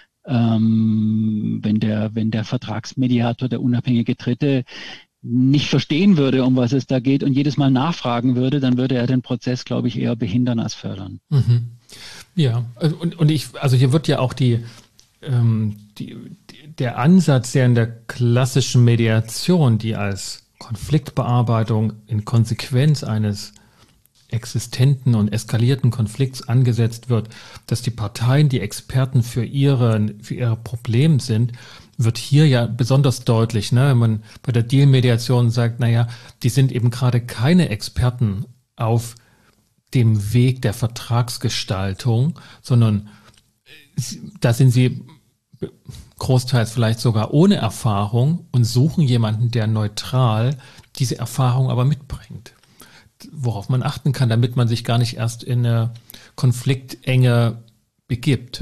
S1: ähm, wenn der, wenn der Vertragsmediator, der unabhängige Dritte, nicht verstehen würde, um was es da geht und jedes Mal nachfragen würde, dann würde er den Prozess, glaube ich, eher behindern als fördern.
S2: Mhm. Ja, und, und ich, also hier wird ja auch die, ähm, die, der Ansatz, der in der klassischen Mediation, die als Konfliktbearbeitung in Konsequenz eines existenten und eskalierten Konflikts angesetzt wird, dass die Parteien, die Experten für ihre, für ihre Probleme sind, wird hier ja besonders deutlich, ne, wenn man bei der Deal-Mediation sagt, naja, die sind eben gerade keine Experten auf dem Weg der Vertragsgestaltung, sondern da sind sie großteils vielleicht sogar ohne Erfahrung und suchen jemanden, der neutral diese Erfahrung aber mitbringt. Worauf man achten kann, damit man sich gar nicht erst in eine Konfliktenge begibt.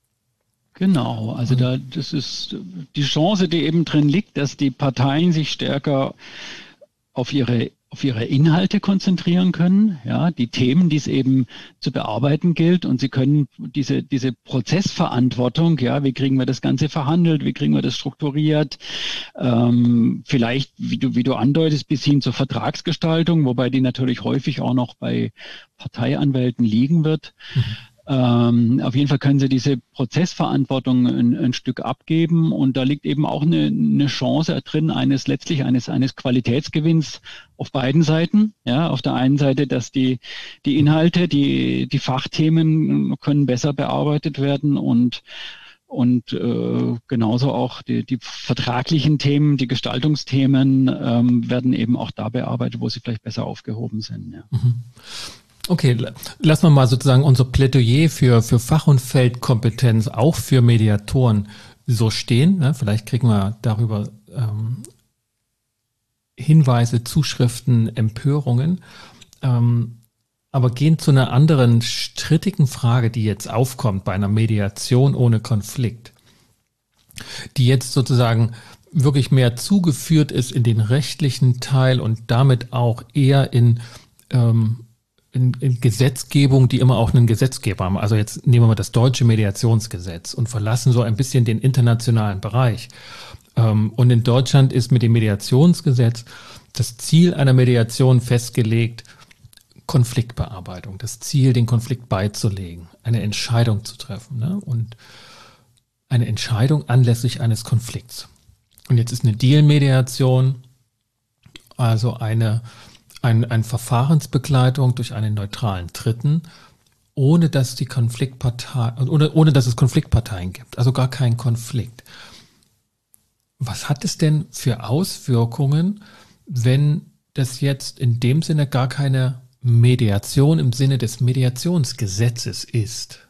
S1: Genau, also da, das ist die Chance, die eben drin liegt, dass die Parteien sich stärker auf ihre auf ihre Inhalte konzentrieren können, ja, die Themen, die es eben zu bearbeiten gilt, und sie können diese diese Prozessverantwortung, ja, wie kriegen wir das Ganze verhandelt, wie kriegen wir das strukturiert, ähm, vielleicht, wie du wie du andeutest, bis hin zur Vertragsgestaltung, wobei die natürlich häufig auch noch bei Parteianwälten liegen wird. Mhm. Ähm, auf jeden Fall können sie diese Prozessverantwortung ein, ein Stück abgeben, und da liegt eben auch eine, eine Chance drin, eines letztlich eines eines Qualitätsgewinns auf beiden Seiten. Ja, auf der einen Seite, dass die die Inhalte, die die Fachthemen können besser bearbeitet werden, und und äh, genauso auch die, die vertraglichen Themen, die Gestaltungsthemen ähm, werden eben auch da bearbeitet, wo sie vielleicht besser aufgehoben sind. Ja.
S2: Mhm. Okay, lassen wir mal sozusagen unser Plädoyer für, für Fach- und Feldkompetenz auch für Mediatoren so stehen. Ne? Vielleicht kriegen wir darüber ähm, Hinweise, Zuschriften, Empörungen. Ähm, aber gehen zu einer anderen strittigen Frage, die jetzt aufkommt bei einer Mediation ohne Konflikt, die jetzt sozusagen wirklich mehr zugeführt ist in den rechtlichen Teil und damit auch eher in ähm, in, in Gesetzgebung, die immer auch einen Gesetzgeber haben. Also jetzt nehmen wir mal das deutsche Mediationsgesetz und verlassen so ein bisschen den internationalen Bereich. Ähm, und in Deutschland ist mit dem Mediationsgesetz das Ziel einer Mediation festgelegt, Konfliktbearbeitung, das Ziel, den Konflikt beizulegen, eine Entscheidung zu treffen, ne? Und eine Entscheidung anlässlich eines Konflikts. Und jetzt ist eine Deal-Mediation, also eine Ein, eine Verfahrensbegleitung durch einen neutralen Dritten, ohne dass die Konfliktpartei, ohne, ohne dass es Konfliktparteien gibt, also gar kein Konflikt. Was hat es denn für Auswirkungen, wenn das jetzt in dem Sinne gar keine Mediation im Sinne des Mediationsgesetzes ist?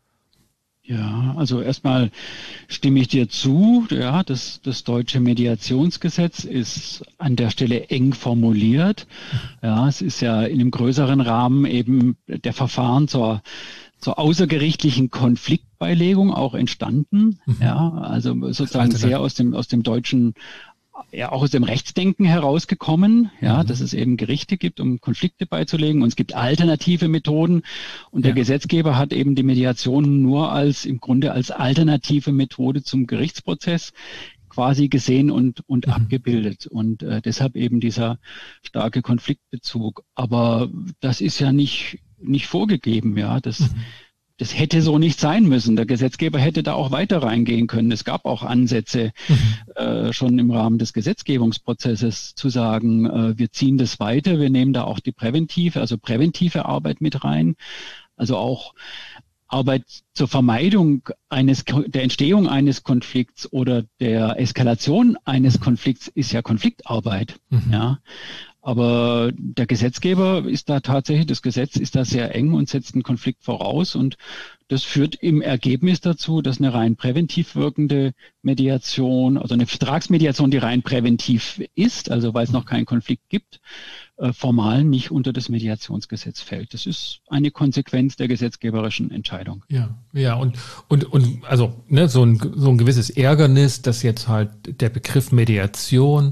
S1: Ja, also erstmal stimme ich dir zu. Ja, das, das deutsche Mediationsgesetz ist an der Stelle eng formuliert. Ja, es ist ja in einem größeren Rahmen eben der Verfahren zur, zur außergerichtlichen Konfliktbeilegung auch entstanden. Mhm. Ja, also sozusagen sehr aus dem, aus dem deutschen, ja auch aus dem Rechtsdenken herausgekommen, ja, mhm. dass es eben Gerichte gibt, um Konflikte beizulegen, und es gibt alternative Methoden, und der ja. Gesetzgeber hat eben die Mediation nur als im Grunde als alternative Methode zum Gerichtsprozess quasi gesehen und und mhm. abgebildet, und äh, deshalb eben dieser starke Konfliktbezug. Aber das ist ja nicht nicht vorgegeben, ja, das mhm. Das hätte so nicht sein müssen. Der Gesetzgeber hätte da auch weiter reingehen können. Es gab auch Ansätze, mhm. äh, schon im Rahmen des Gesetzgebungsprozesses zu sagen, äh, wir ziehen das weiter, wir nehmen da auch die präventive, also präventive Arbeit mit rein. Also auch Arbeit zur Vermeidung eines, der Entstehung eines Konflikts oder der Eskalation eines Konflikts ist ja Konfliktarbeit, mhm. ja. Aber der Gesetzgeber ist da tatsächlich, das Gesetz ist da sehr eng und setzt einen Konflikt voraus, und das führt im Ergebnis dazu, dass eine rein präventiv wirkende Mediation, also eine Vertragsmediation, die rein präventiv ist, also weil es noch keinen Konflikt gibt, äh, formal nicht unter das Mediationsgesetz fällt. Das ist eine Konsequenz der gesetzgeberischen Entscheidung.
S2: Ja, ja, und, und, und also ne, so ein, so ein gewisses Ärgernis, dass jetzt halt der Begriff Mediation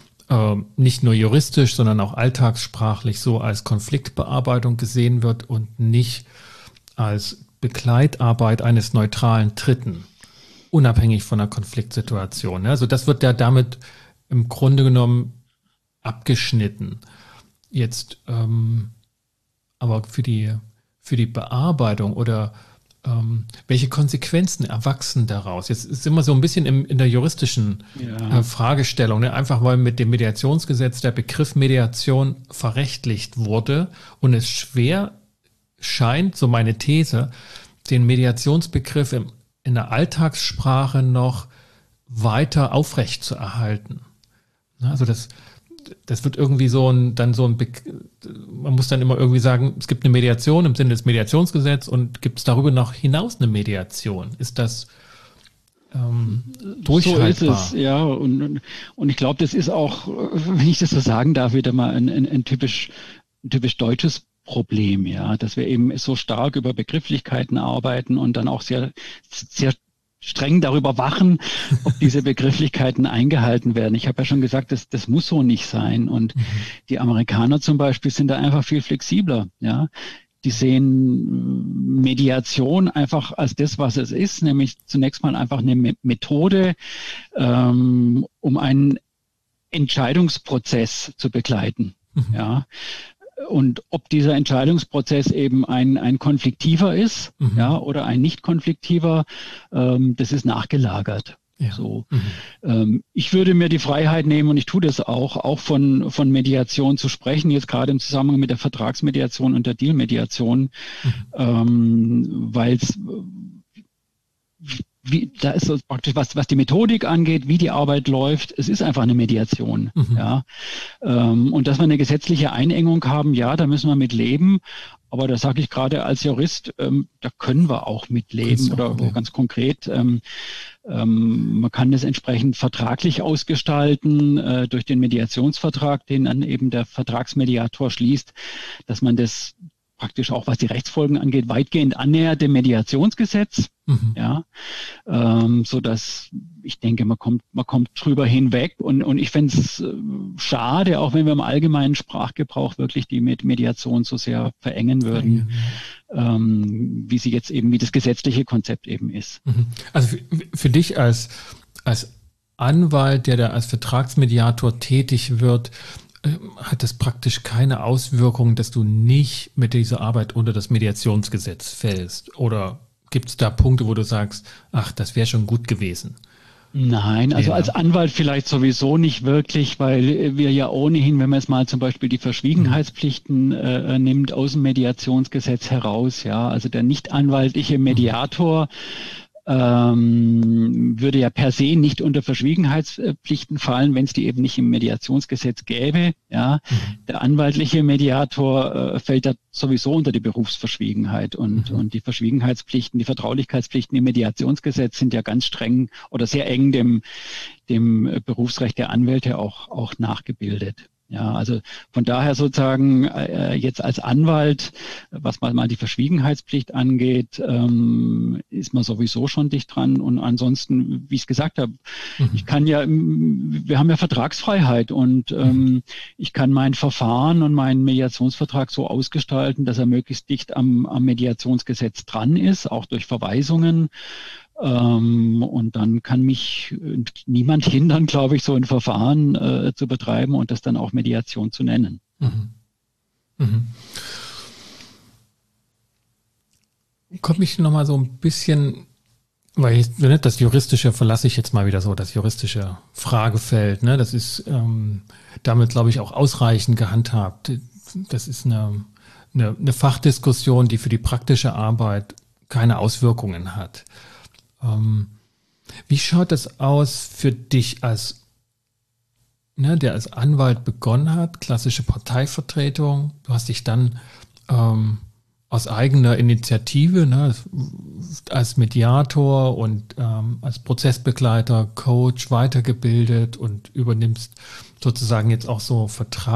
S2: nicht nur juristisch, sondern auch alltagssprachlich so als Konfliktbearbeitung gesehen wird und nicht als Begleitarbeit eines neutralen Dritten, unabhängig von einer Konfliktsituation. Also das wird ja damit im Grunde genommen abgeschnitten. Jetzt ähm, aber für die, für die Bearbeitung oder Ähm, welche Konsequenzen erwachsen daraus? Jetzt ist immer so ein bisschen im, in der juristischen ja. äh, Fragestellung, ne? Einfach weil mit dem Mediationsgesetz der Begriff Mediation verrechtlicht wurde und es schwer scheint, so meine These, den Mediationsbegriff im, in der Alltagssprache noch weiter aufrecht zu erhalten. Also das Das wird irgendwie so ein, dann so ein, man muss dann immer irgendwie sagen, es gibt eine Mediation im Sinne des Mediationsgesetzes, und gibt es darüber noch hinaus eine Mediation? Ist das ähm, durchhaltbar?
S1: So ist es, ja. Und, und ich glaube, das ist auch, wenn ich das so sagen darf, wieder mal ein, ein, ein typisch, ein typisch deutsches Problem, ja, dass wir eben so stark über Begrifflichkeiten arbeiten und dann auch sehr, sehr streng darüber wachen, ob diese Begrifflichkeiten eingehalten werden. Ich habe ja schon gesagt, das, das muss so nicht sein. Und mhm. die Amerikaner zum Beispiel sind da einfach viel flexibler. Ja, die sehen Mediation einfach als das, was es ist, nämlich zunächst mal einfach eine Methode, ähm, um einen Entscheidungsprozess zu begleiten. Mhm. Ja. Und ob dieser Entscheidungsprozess eben ein, ein konfliktiver ist, mhm. ja, oder ein nicht konfliktiver, ähm, das ist nachgelagert. Ja. So. Mhm. Ähm, ich würde mir die Freiheit nehmen, und ich tue das auch, auch von, von Mediation zu sprechen, jetzt gerade im Zusammenhang mit der Vertragsmediation und der Dealmediation, mhm. ähm, weil es Wie, da ist so praktisch, was, was die Methodik angeht, wie die Arbeit läuft, es ist einfach eine Mediation, mhm. ja. Ähm, und dass wir eine gesetzliche Einengung haben, ja, da müssen wir mit leben. Aber da sage ich gerade als Jurist, ähm, da können wir auch mit leben, oder auch, ganz konkret. Ähm, ähm, man kann das entsprechend vertraglich ausgestalten, äh, durch den Mediationsvertrag, den dann eben der Vertragsmediator schließt, dass man das praktisch auch, was die Rechtsfolgen angeht, weitgehend annähert dem Mediationsgesetz. Mhm. Ja, ähm, so dass ich denke, man kommt, man kommt drüber hinweg und, und ich fände es schade, auch wenn wir im allgemeinen Sprachgebrauch wirklich die Mediation so sehr verengen würden, ja. ähm, wie sie jetzt eben, wie das gesetzliche Konzept eben ist.
S2: Also für, für dich als, als Anwalt, der da als Vertragsmediator tätig wird, hat das praktisch keine Auswirkung, dass du nicht mit dieser Arbeit unter das Mediationsgesetz fällst? Oder gibt es da Punkte, wo du sagst, ach, das wäre schon gut gewesen?
S1: Nein, also ja. als Anwalt vielleicht sowieso nicht wirklich, weil wir ja ohnehin, wenn man jetzt mal zum Beispiel die Verschwiegenheitspflichten äh, nimmt, aus dem Mediationsgesetz heraus, ja, also der nicht anwaltliche Mediator ähm, würde ja per se nicht unter Verschwiegenheitspflichten fallen, wenn es die eben nicht im Mediationsgesetz gäbe. Ja, mhm. Der anwaltliche Mediator äh, fällt da sowieso unter die Berufsverschwiegenheit und, mhm. und die Verschwiegenheitspflichten, die Vertraulichkeitspflichten im Mediationsgesetz sind ja ganz streng oder sehr eng dem, dem Berufsrecht der Anwälte auch, auch nachgebildet. Ja, also von daher sozusagen äh, jetzt als Anwalt, was mal, mal die Verschwiegenheitspflicht angeht, ähm, ist man sowieso schon dicht dran. Und ansonsten, wie ich es gesagt habe, mhm. ich kann ja, wir haben ja Vertragsfreiheit und ähm, ich kann mein Verfahren und meinen Mediationsvertrag so ausgestalten, dass er möglichst dicht am, am Mediationsgesetz dran ist, auch durch Verweisungen. Ähm, und dann kann mich niemand hindern, glaube ich, so ein Verfahren äh, zu betreiben und das dann auch Mediation zu nennen. Mhm.
S2: Mhm. Komme ich nochmal so ein bisschen, weil ich, das Juristische verlasse ich jetzt mal wieder so, das juristische Fragefeld, ne? Das ist ähm, damit, glaube ich, auch ausreichend gehandhabt. Das ist eine, eine, eine Fachdiskussion, die für die praktische Arbeit keine Auswirkungen hat. Ähm, wie schaut das aus für dich als, ne, der als Anwalt begonnen hat, klassische Parteivertretung? Du hast dich dann ähm, aus eigener Initiative, ne, als Mediator und ähm, als Prozessbegleiter, Coach weitergebildet und übernimmst sozusagen jetzt auch so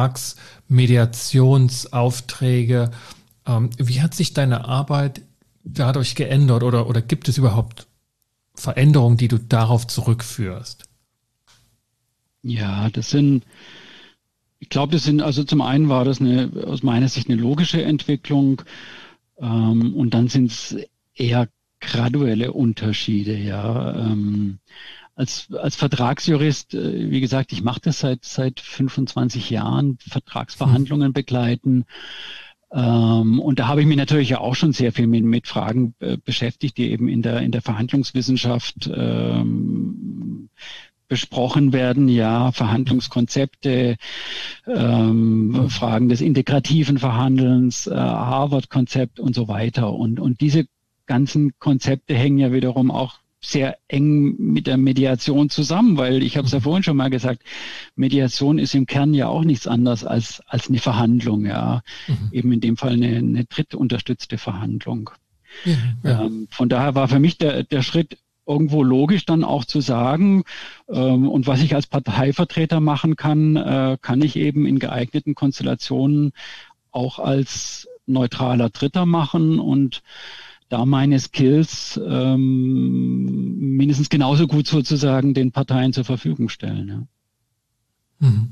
S2: Vertragsmediationsaufträge. Ähm, wie hat sich deine Arbeit dadurch geändert oder, oder gibt es überhaupt Veränderungen, die du darauf zurückführst?
S1: Ja, das sind, ich glaube, das sind, also zum einen war das eine, aus meiner Sicht eine logische Entwicklung ähm, und dann sind es eher graduelle Unterschiede, ja. Ähm, als, als Vertragsjurist, äh, wie gesagt, ich mache das seit, seit fünfundzwanzig Jahren, Vertragsverhandlungen hm. begleiten. Ähm, und da habe ich mich natürlich ja auch schon sehr viel mit, mit Fragen äh, beschäftigt, die eben in der, in der Verhandlungswissenschaft ähm, besprochen werden, ja, Verhandlungskonzepte, ähm, Fragen des integrativen Verhandelns, äh, Harvard-Konzept und so weiter. Und, und diese ganzen Konzepte hängen ja wiederum auch sehr eng mit der Mediation zusammen, weil ich habe es ja vorhin schon mal gesagt, Mediation ist im Kern ja auch nichts anderes als als eine Verhandlung, ja, mhm. eben in dem Fall eine, eine drittunterstützte Verhandlung. Ja, ja. Ähm, von daher war für mich der der Schritt irgendwo logisch dann auch zu sagen, ähm, und was ich als Parteivertreter machen kann, äh, kann ich eben in geeigneten Konstellationen auch als neutraler Dritter machen und da meine Skills ähm, mindestens genauso gut sozusagen den Parteien zur Verfügung stellen. Ja,
S2: mhm.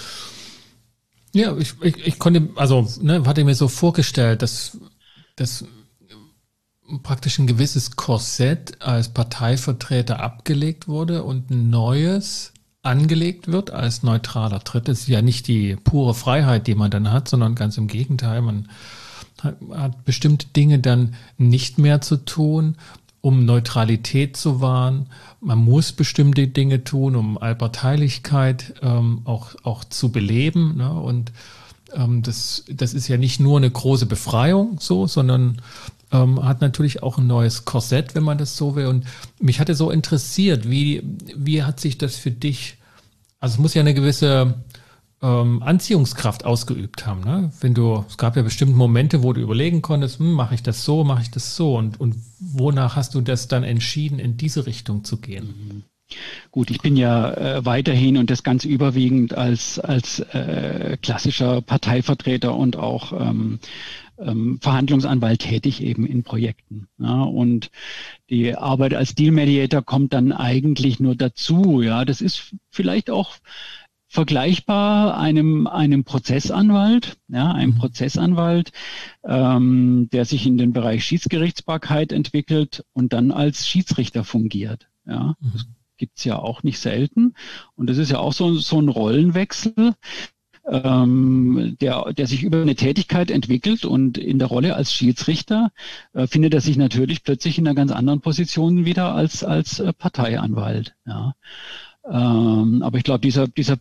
S2: ja ich, ich, ich konnte, also ne, hatte mir so vorgestellt, dass das praktisch ein gewisses Korsett als Parteivertreter abgelegt wurde und ein neues angelegt wird als neutraler Dritter. Das ist ja nicht die pure Freiheit, die man dann hat, sondern ganz im Gegenteil, man hat bestimmte Dinge dann nicht mehr zu tun, um Neutralität zu wahren. Man muss bestimmte Dinge tun, um Allparteilichkeit ähm, auch, auch zu beleben. Ne? Und ähm, das, das ist ja nicht nur eine große Befreiung, so, sondern ähm, hat natürlich auch ein neues Korsett, wenn man das so will. Und mich hatte so interessiert, wie, wie hat sich das für dich, also es muss ja eine gewisse Ähm, Anziehungskraft ausgeübt haben. Ne? Wenn du, es gab ja bestimmt Momente, wo du überlegen konntest, hm, mache ich das so, mache ich das so und, und wonach hast du das dann entschieden, in diese Richtung zu gehen?
S1: Mhm. Gut, ich bin ja äh, weiterhin und das ganz überwiegend als, als äh, klassischer Parteivertreter und auch ähm, ähm, Verhandlungsanwalt tätig eben in Projekten. Ja, und die Arbeit als Deal Mediator kommt dann eigentlich nur dazu. Ja, das ist vielleicht auch vergleichbar einem einem Prozessanwalt, ja, einem mhm. Prozessanwalt, ähm, der sich in den Bereich Schiedsgerichtsbarkeit entwickelt und dann als Schiedsrichter fungiert. Ja, mhm. das gibt's ja auch nicht selten. Und das ist ja auch so, so ein Rollenwechsel, ähm, der, der sich über eine Tätigkeit entwickelt, und in der Rolle als Schiedsrichter äh, findet er sich natürlich plötzlich in einer ganz anderen Position wieder als als äh, Parteianwalt. Ja. Ähm, aber ich glaube, dieser dieser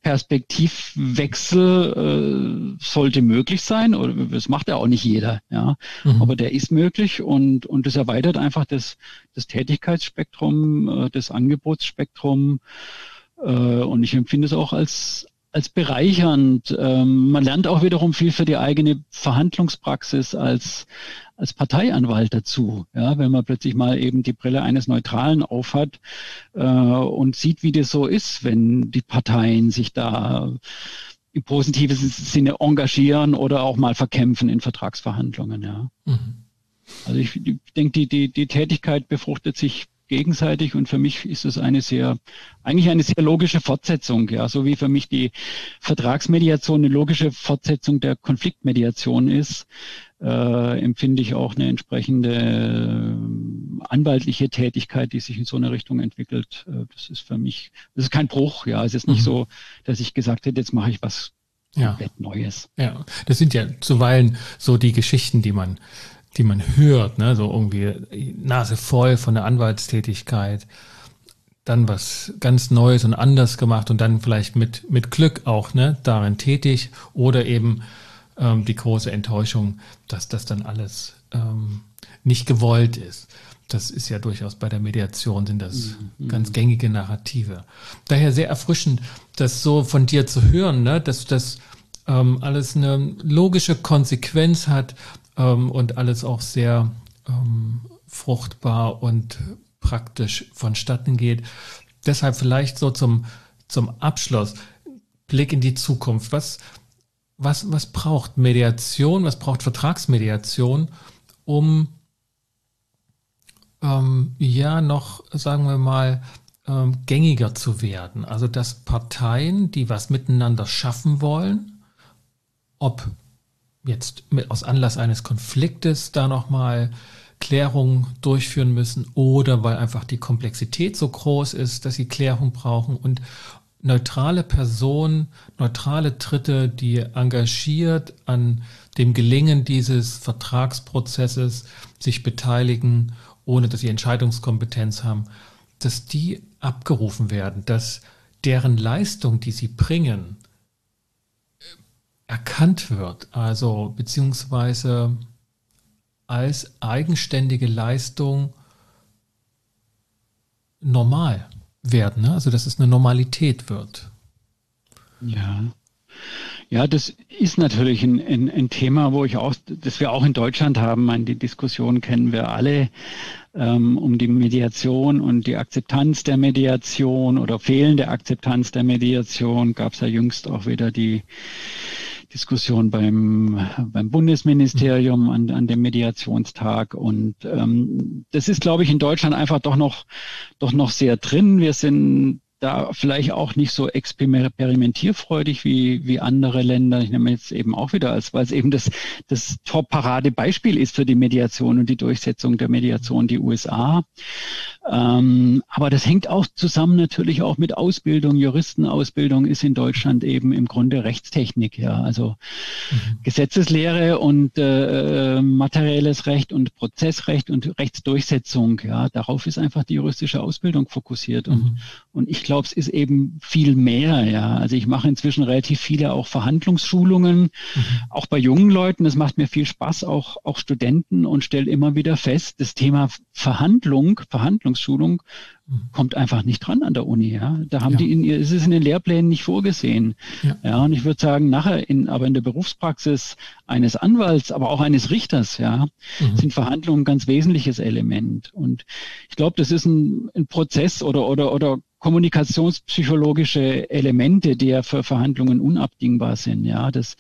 S1: Perspektivwechsel äh, sollte möglich sein, oder das macht ja auch nicht jeder, ja, mhm. aber der ist möglich, und und das erweitert einfach das das Tätigkeitsspektrum, äh, das Angebotsspektrum, äh, und ich empfinde es auch als als bereichernd. Ähm, man lernt auch wiederum viel für die eigene Verhandlungspraxis als als Parteianwalt dazu, ja, wenn man plötzlich mal eben die Brille eines Neutralen aufhat äh, und sieht, wie das so ist, wenn die Parteien sich da im positiven Sinne engagieren oder auch mal verkämpfen in Vertragsverhandlungen, ja. Mhm. Also ich, ich denke, die, die, die Tätigkeit befruchtet sich gegenseitig, und für mich ist es eine sehr, eigentlich eine sehr logische Fortsetzung, ja, so wie für mich die Vertragsmediation eine logische Fortsetzung der Konfliktmediation ist, äh, empfinde ich auch eine entsprechende äh, anwaltliche Tätigkeit, die sich in so eine Richtung entwickelt. Äh, das ist für mich, das ist kein Bruch, ja, es ist nicht mhm. so, dass ich gesagt hätte, jetzt mache ich was komplett ja. Neues.
S2: Ja, das sind ja zuweilen so die Geschichten, die man die man hört, ne, so irgendwie Nase voll von der Anwaltstätigkeit, dann was ganz Neues und anders gemacht und dann vielleicht mit mit Glück auch, ne, darin tätig, oder eben ähm, die große Enttäuschung, dass das dann alles ähm, nicht gewollt ist. Das ist ja durchaus bei der Mediation, sind das mhm. ganz gängige Narrative. Daher sehr erfrischend, das so von dir zu hören, ne, dass das ähm, alles eine logische Konsequenz hat, und alles auch sehr ähm, fruchtbar und praktisch vonstatten geht. Deshalb vielleicht so zum, zum Abschluss, Blick in die Zukunft. Was, was, was braucht Mediation, was braucht Vertragsmediation, um ähm, ja noch, sagen wir mal, ähm, gängiger zu werden? Also dass Parteien, die was miteinander schaffen wollen, ob jetzt mit, aus Anlass eines Konfliktes da nochmal Klärung durchführen müssen, oder weil einfach die Komplexität so groß ist, dass sie Klärung brauchen, und neutrale Personen, neutrale Dritte, die engagiert an dem Gelingen dieses Vertragsprozesses sich beteiligen, ohne dass sie Entscheidungskompetenz haben, dass die abgerufen werden, dass deren Leistung, die sie bringen, erkannt wird, also beziehungsweise als eigenständige Leistung normal werden, ne? Also dass es eine Normalität wird.
S1: Ja, ja, das ist natürlich ein, ein, ein Thema, wo ich auch, das wir auch in Deutschland haben. Meine, die Diskussion kennen wir alle ähm, um die Mediation und die Akzeptanz der Mediation oder fehlende Akzeptanz der Mediation. Gab es ja jüngst auch wieder die Diskussion beim beim Bundesministerium an, an dem Mediationstag, und ähm, das ist, glaube ich, in Deutschland einfach doch noch doch noch sehr drin. Wir sind da vielleicht auch nicht so experimentierfreudig wie wie andere Länder. Ich nehme jetzt eben auch wieder als, weil es eben das das Top-Parade-Beispiel ist für die Mediation und die Durchsetzung der Mediation, die U S A. Ähm, aber das hängt auch zusammen natürlich auch mit Ausbildung. Juristenausbildung ist in Deutschland eben im Grunde Rechtstechnik, ja, also mhm. Gesetzeslehre und äh, materielles Recht und Prozessrecht und Rechtsdurchsetzung, ja, darauf ist einfach die juristische Ausbildung fokussiert, und mhm. und ich glaube, es ist eben viel mehr, ja. Also ich mache inzwischen relativ viele auch Verhandlungsschulungen, mhm. auch bei jungen Leuten. Das macht mir viel Spaß, auch auch Studenten, und stelle immer wieder fest, das Thema Verhandlung, Verhandlungsschulung mhm. kommt einfach nicht dran an der Uni, ja. Da haben ja. die in ihr, es ist in den Lehrplänen nicht vorgesehen. Ja, ja, und ich würde sagen, nachher in, aber in der Berufspraxis eines Anwalts, aber auch eines Richters, ja, mhm. sind Verhandlungen ein ganz wesentliches Element. Und ich glaube, das ist ein, ein Prozess oder oder oder kommunikationspsychologische Elemente, die ja für Verhandlungen unabdingbar sind, ja. Das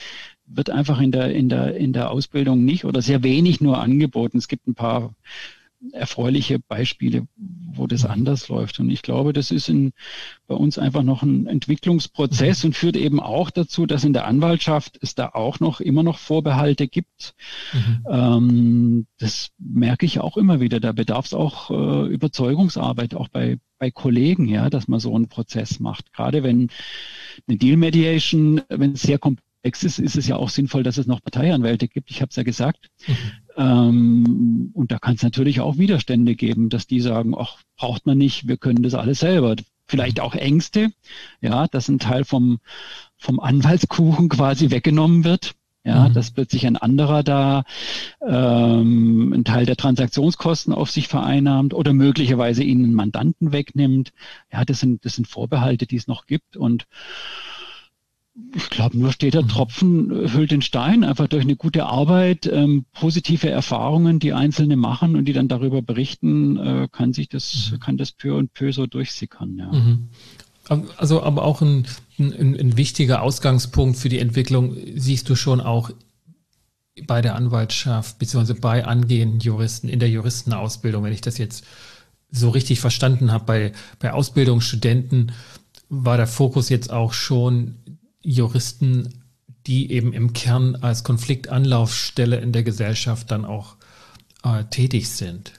S1: wird einfach in der, in der, in der Ausbildung nicht oder sehr wenig nur angeboten. Es gibt ein paar erfreuliche Beispiele, wo das anders läuft. Und ich glaube, das ist in, bei uns einfach noch ein Entwicklungsprozess und führt eben auch dazu, dass in der Anwaltschaft es da auch noch immer noch Vorbehalte gibt. Mhm. Ähm, das merke ich auch immer wieder. Da bedarf es auch äh, Überzeugungsarbeit, auch bei, bei Kollegen, ja, dass man so einen Prozess macht. Gerade wenn eine Deal Mediation, wenn es sehr komplex ist, ist es ja auch sinnvoll, dass es noch Parteianwälte gibt. Ich habe es ja gesagt. Mhm. Ähm, und da kann es natürlich auch Widerstände geben, dass die sagen, ach, braucht man nicht, wir können das alles selber. Vielleicht auch Ängste, ja, dass ein Teil vom, vom Anwaltskuchen quasi weggenommen wird. Ja, mhm. dass plötzlich ein anderer da ähm, einen Teil der Transaktionskosten auf sich vereinnahmt oder möglicherweise ihnen einen Mandanten wegnimmt. Ja, das sind, das sind Vorbehalte, die es noch gibt. Und ich glaube, nur steht der Tropfen hüllt den Stein, einfach durch eine gute Arbeit, ähm, positive Erfahrungen, die Einzelne machen und die dann darüber berichten, äh, kann sich das, mhm. kann das peu und peu so durchsickern. Ja.
S2: Mhm. Also, aber auch ein, ein, ein wichtiger Ausgangspunkt für die Entwicklung siehst du schon auch bei der Anwaltschaft, beziehungsweise bei angehenden Juristen in der Juristenausbildung, wenn ich das jetzt so richtig verstanden habe, bei, bei Ausbildungsstudenten war der Fokus jetzt auch schon Juristen, die eben im Kern als Konfliktanlaufstelle in der Gesellschaft dann auch äh, tätig sind.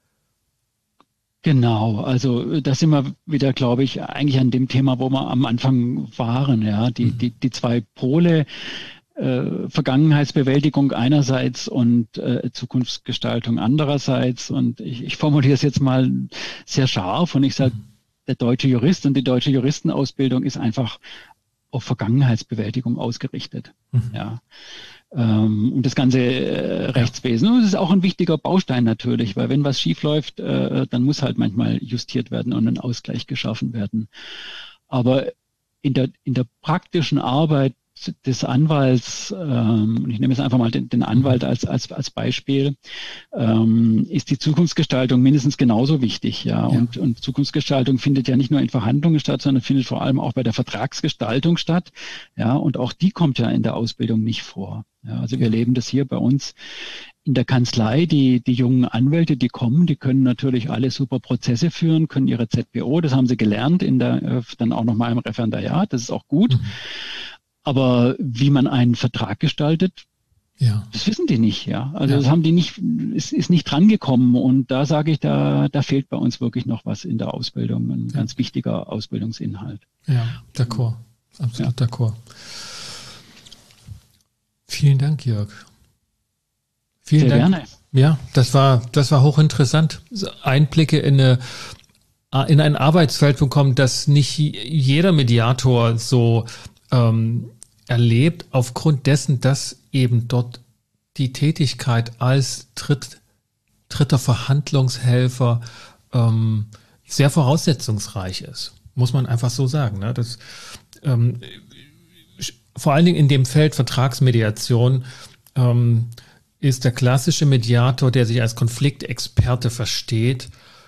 S1: Genau, also da sind wir wieder, glaube ich, eigentlich an dem Thema, wo wir am Anfang waren, ja, die, mhm. die, die zwei Pole, äh, Vergangenheitsbewältigung einerseits und äh, Zukunftsgestaltung andererseits. Und ich, ich formuliere es jetzt mal sehr scharf und ich sage, mhm. der deutsche Jurist und die deutsche Juristenausbildung ist einfach auf Vergangenheitsbewältigung ausgerichtet. Mhm. Ja. Ähm, und das ganze äh, Rechtswesen. Und das ist auch ein wichtiger Baustein natürlich, weil wenn was schief läuft, äh, dann muss halt manchmal justiert werden und ein Ausgleich geschaffen werden. Aber in der, in der praktischen Arbeit des Anwalts, ähm, ich nehme jetzt einfach mal den, den Anwalt als, als, als Beispiel, ähm, ist die Zukunftsgestaltung mindestens genauso wichtig. Ja? Ja. Und, und Zukunftsgestaltung findet ja nicht nur in Verhandlungen statt, sondern findet vor allem auch bei der Vertragsgestaltung statt. Ja? Und auch die kommt ja in der Ausbildung nicht vor. Ja? Also wir erleben das hier bei uns in der Kanzlei. Die, die jungen Anwälte, die kommen, die können natürlich alle super Prozesse führen, können ihre Z B O, das haben sie gelernt, in der, dann auch nochmal im Referendariat, das ist auch gut. Mhm. Aber wie man einen Vertrag gestaltet, ja. das wissen die nicht, ja. Also ja. das haben die nicht, es ist nicht drangekommen. Und da sage ich, da, da fehlt bei uns wirklich noch was in der Ausbildung, ein ja. ganz wichtiger Ausbildungsinhalt.
S2: Ja, d'accord. Absolut ja. d'accord. Vielen Dank, Jörg. Vielen
S1: Sehr
S2: Dank.
S1: gerne.
S2: Ja, das war, das war hochinteressant. Einblicke in eine, in ein Arbeitsfeld bekommen, das nicht jeder Mediator so ähm, erlebt, aufgrund dessen, dass eben dort die Tätigkeit als Dritt, dritter Verhandlungshelfer ähm, sehr voraussetzungsreich ist. Muss man einfach so sagen. Ne? Das, ähm, vor allen Dingen in dem Feld Vertragsmediation ähm, ist der klassische Mediator, der sich als Konfliktexperte versteht,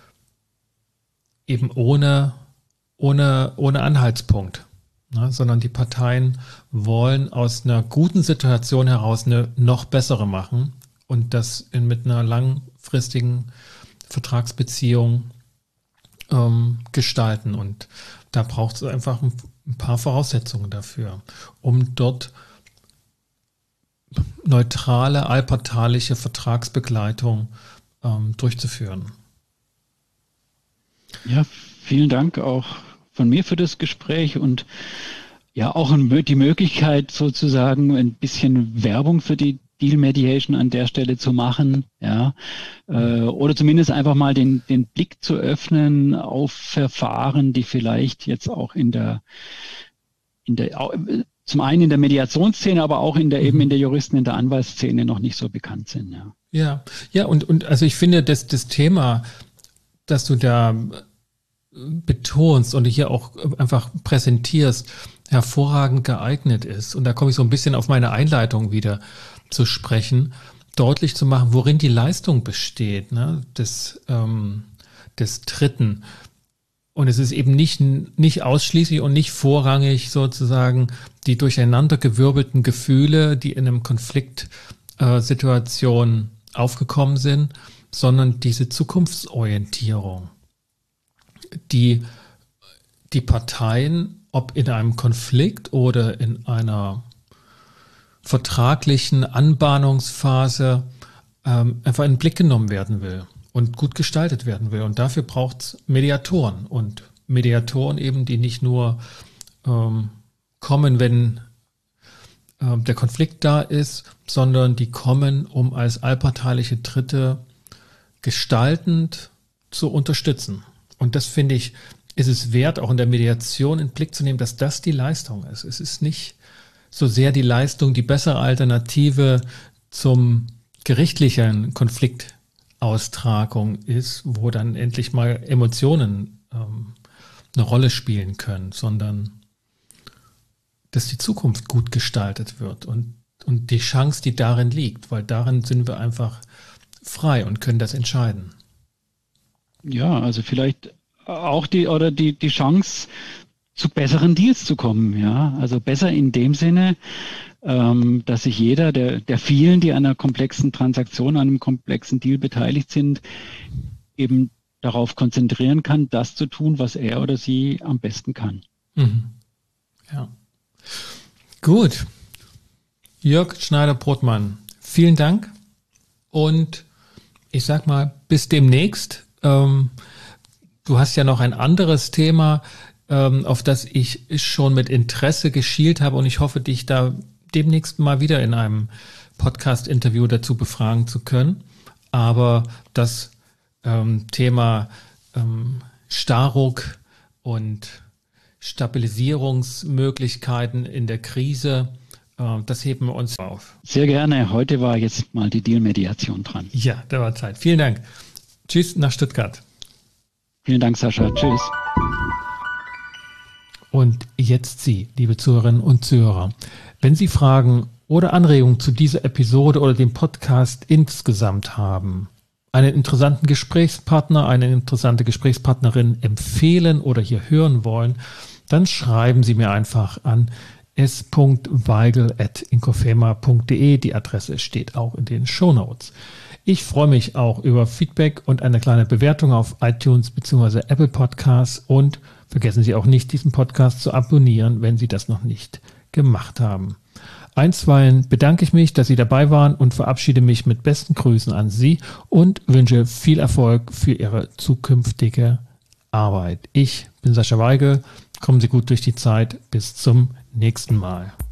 S2: eben ohne, ohne, ohne Anhaltspunkt. Ne, sondern die Parteien wollen aus einer guten Situation heraus eine noch bessere machen und das in, mit einer langfristigen Vertragsbeziehung ähm, gestalten. Und da braucht es einfach ein, ein paar Voraussetzungen dafür, um dort neutrale, allparteiliche Vertragsbegleitung ähm, durchzuführen.
S1: Ja, vielen Dank auch von mir für das Gespräch und ja auch die Möglichkeit sozusagen ein bisschen Werbung für die Deal Mediation an der Stelle zu machen, ja, äh, oder zumindest einfach mal den den Blick zu öffnen auf Verfahren, die vielleicht jetzt auch in der in der zum einen in der Mediationsszene, aber auch in der eben in der Juristen, in der Anwaltsszene noch nicht so bekannt sind, ja.
S2: Ja, ja und und also ich finde, dass das Thema, dass du da betonst und hier auch einfach präsentierst, hervorragend geeignet ist. Und da komme ich so ein bisschen auf meine Einleitung wieder zu sprechen, deutlich zu machen, worin die Leistung besteht, ne, des, ähm, des Dritten. Und es ist eben nicht, nicht ausschließlich und nicht vorrangig sozusagen die durcheinandergewirbelten Gefühle, die in einem Konfliktsituation äh, aufgekommen sind, sondern diese Zukunftsorientierung, die die Parteien, ob in einem Konflikt oder in einer vertraglichen Anbahnungsphase, ähm, einfach in den Blick genommen werden will und gut gestaltet werden will. Und dafür braucht es Mediatoren und Mediatoren eben, die nicht nur ähm, kommen, wenn ähm, der Konflikt da ist, sondern die kommen, um als allparteiliche Dritte gestaltend zu unterstützen. Und das finde ich, ist es wert, auch in der Mediation in den Blick zu nehmen, dass das die Leistung ist. Es ist nicht so sehr die Leistung, die bessere Alternative zum gerichtlichen Konfliktaustragung ist, wo dann endlich mal Emotionen ähm, eine Rolle spielen können, sondern dass die Zukunft gut gestaltet wird und, und die Chance, die darin liegt, weil darin sind wir einfach frei und können das entscheiden.
S1: Ja, also vielleicht auch die oder die die Chance, zu besseren Deals zu kommen, ja, also besser in dem Sinne, ähm, dass sich jeder der der vielen, die an einer komplexen Transaktion, an einem komplexen Deal beteiligt sind, eben darauf konzentrieren kann, das zu tun, was er oder sie am besten kann.
S2: Mhm. Ja. Gut. Jörg Schneider-Brotmann, vielen Dank und ich sag mal, bis demnächst. Ähm, Du hast ja noch ein anderes Thema, ähm, auf das ich schon mit Interesse geschielt habe und ich hoffe, dich da demnächst mal wieder in einem Podcast-Interview dazu befragen zu können. Aber das ähm, Thema ähm, Starruck und Stabilisierungsmöglichkeiten in der Krise, äh, das heben wir uns auf.
S1: Sehr gerne. Heute war jetzt mal die Deal-Mediation dran.
S2: Ja, da war Zeit. Vielen Dank. Tschüss nach Stuttgart.
S1: Vielen Dank, Sascha. Tschüss.
S2: Und jetzt Sie, liebe Zuhörerinnen und Zuhörer. Wenn Sie Fragen oder Anregungen zu dieser Episode oder dem Podcast insgesamt haben, einen interessanten Gesprächspartner, eine interessante Gesprächspartnerin empfehlen oder hier hören wollen, dann schreiben Sie mir einfach an s punkt weigel at inkofema punkt de. Die Adresse steht auch in den Shownotes. Ich freue mich auch über Feedback und eine kleine Bewertung auf iTunes bzw. Apple Podcasts und vergessen Sie auch nicht, diesen Podcast zu abonnieren, wenn Sie das noch nicht gemacht haben. Einstweilen bedanke ich mich, dass Sie dabei waren und verabschiede mich mit besten Grüßen an Sie und wünsche viel Erfolg für Ihre zukünftige Arbeit. Ich bin Sascha Weigel. Kommen Sie gut durch die Zeit. Bis zum nächsten Mal.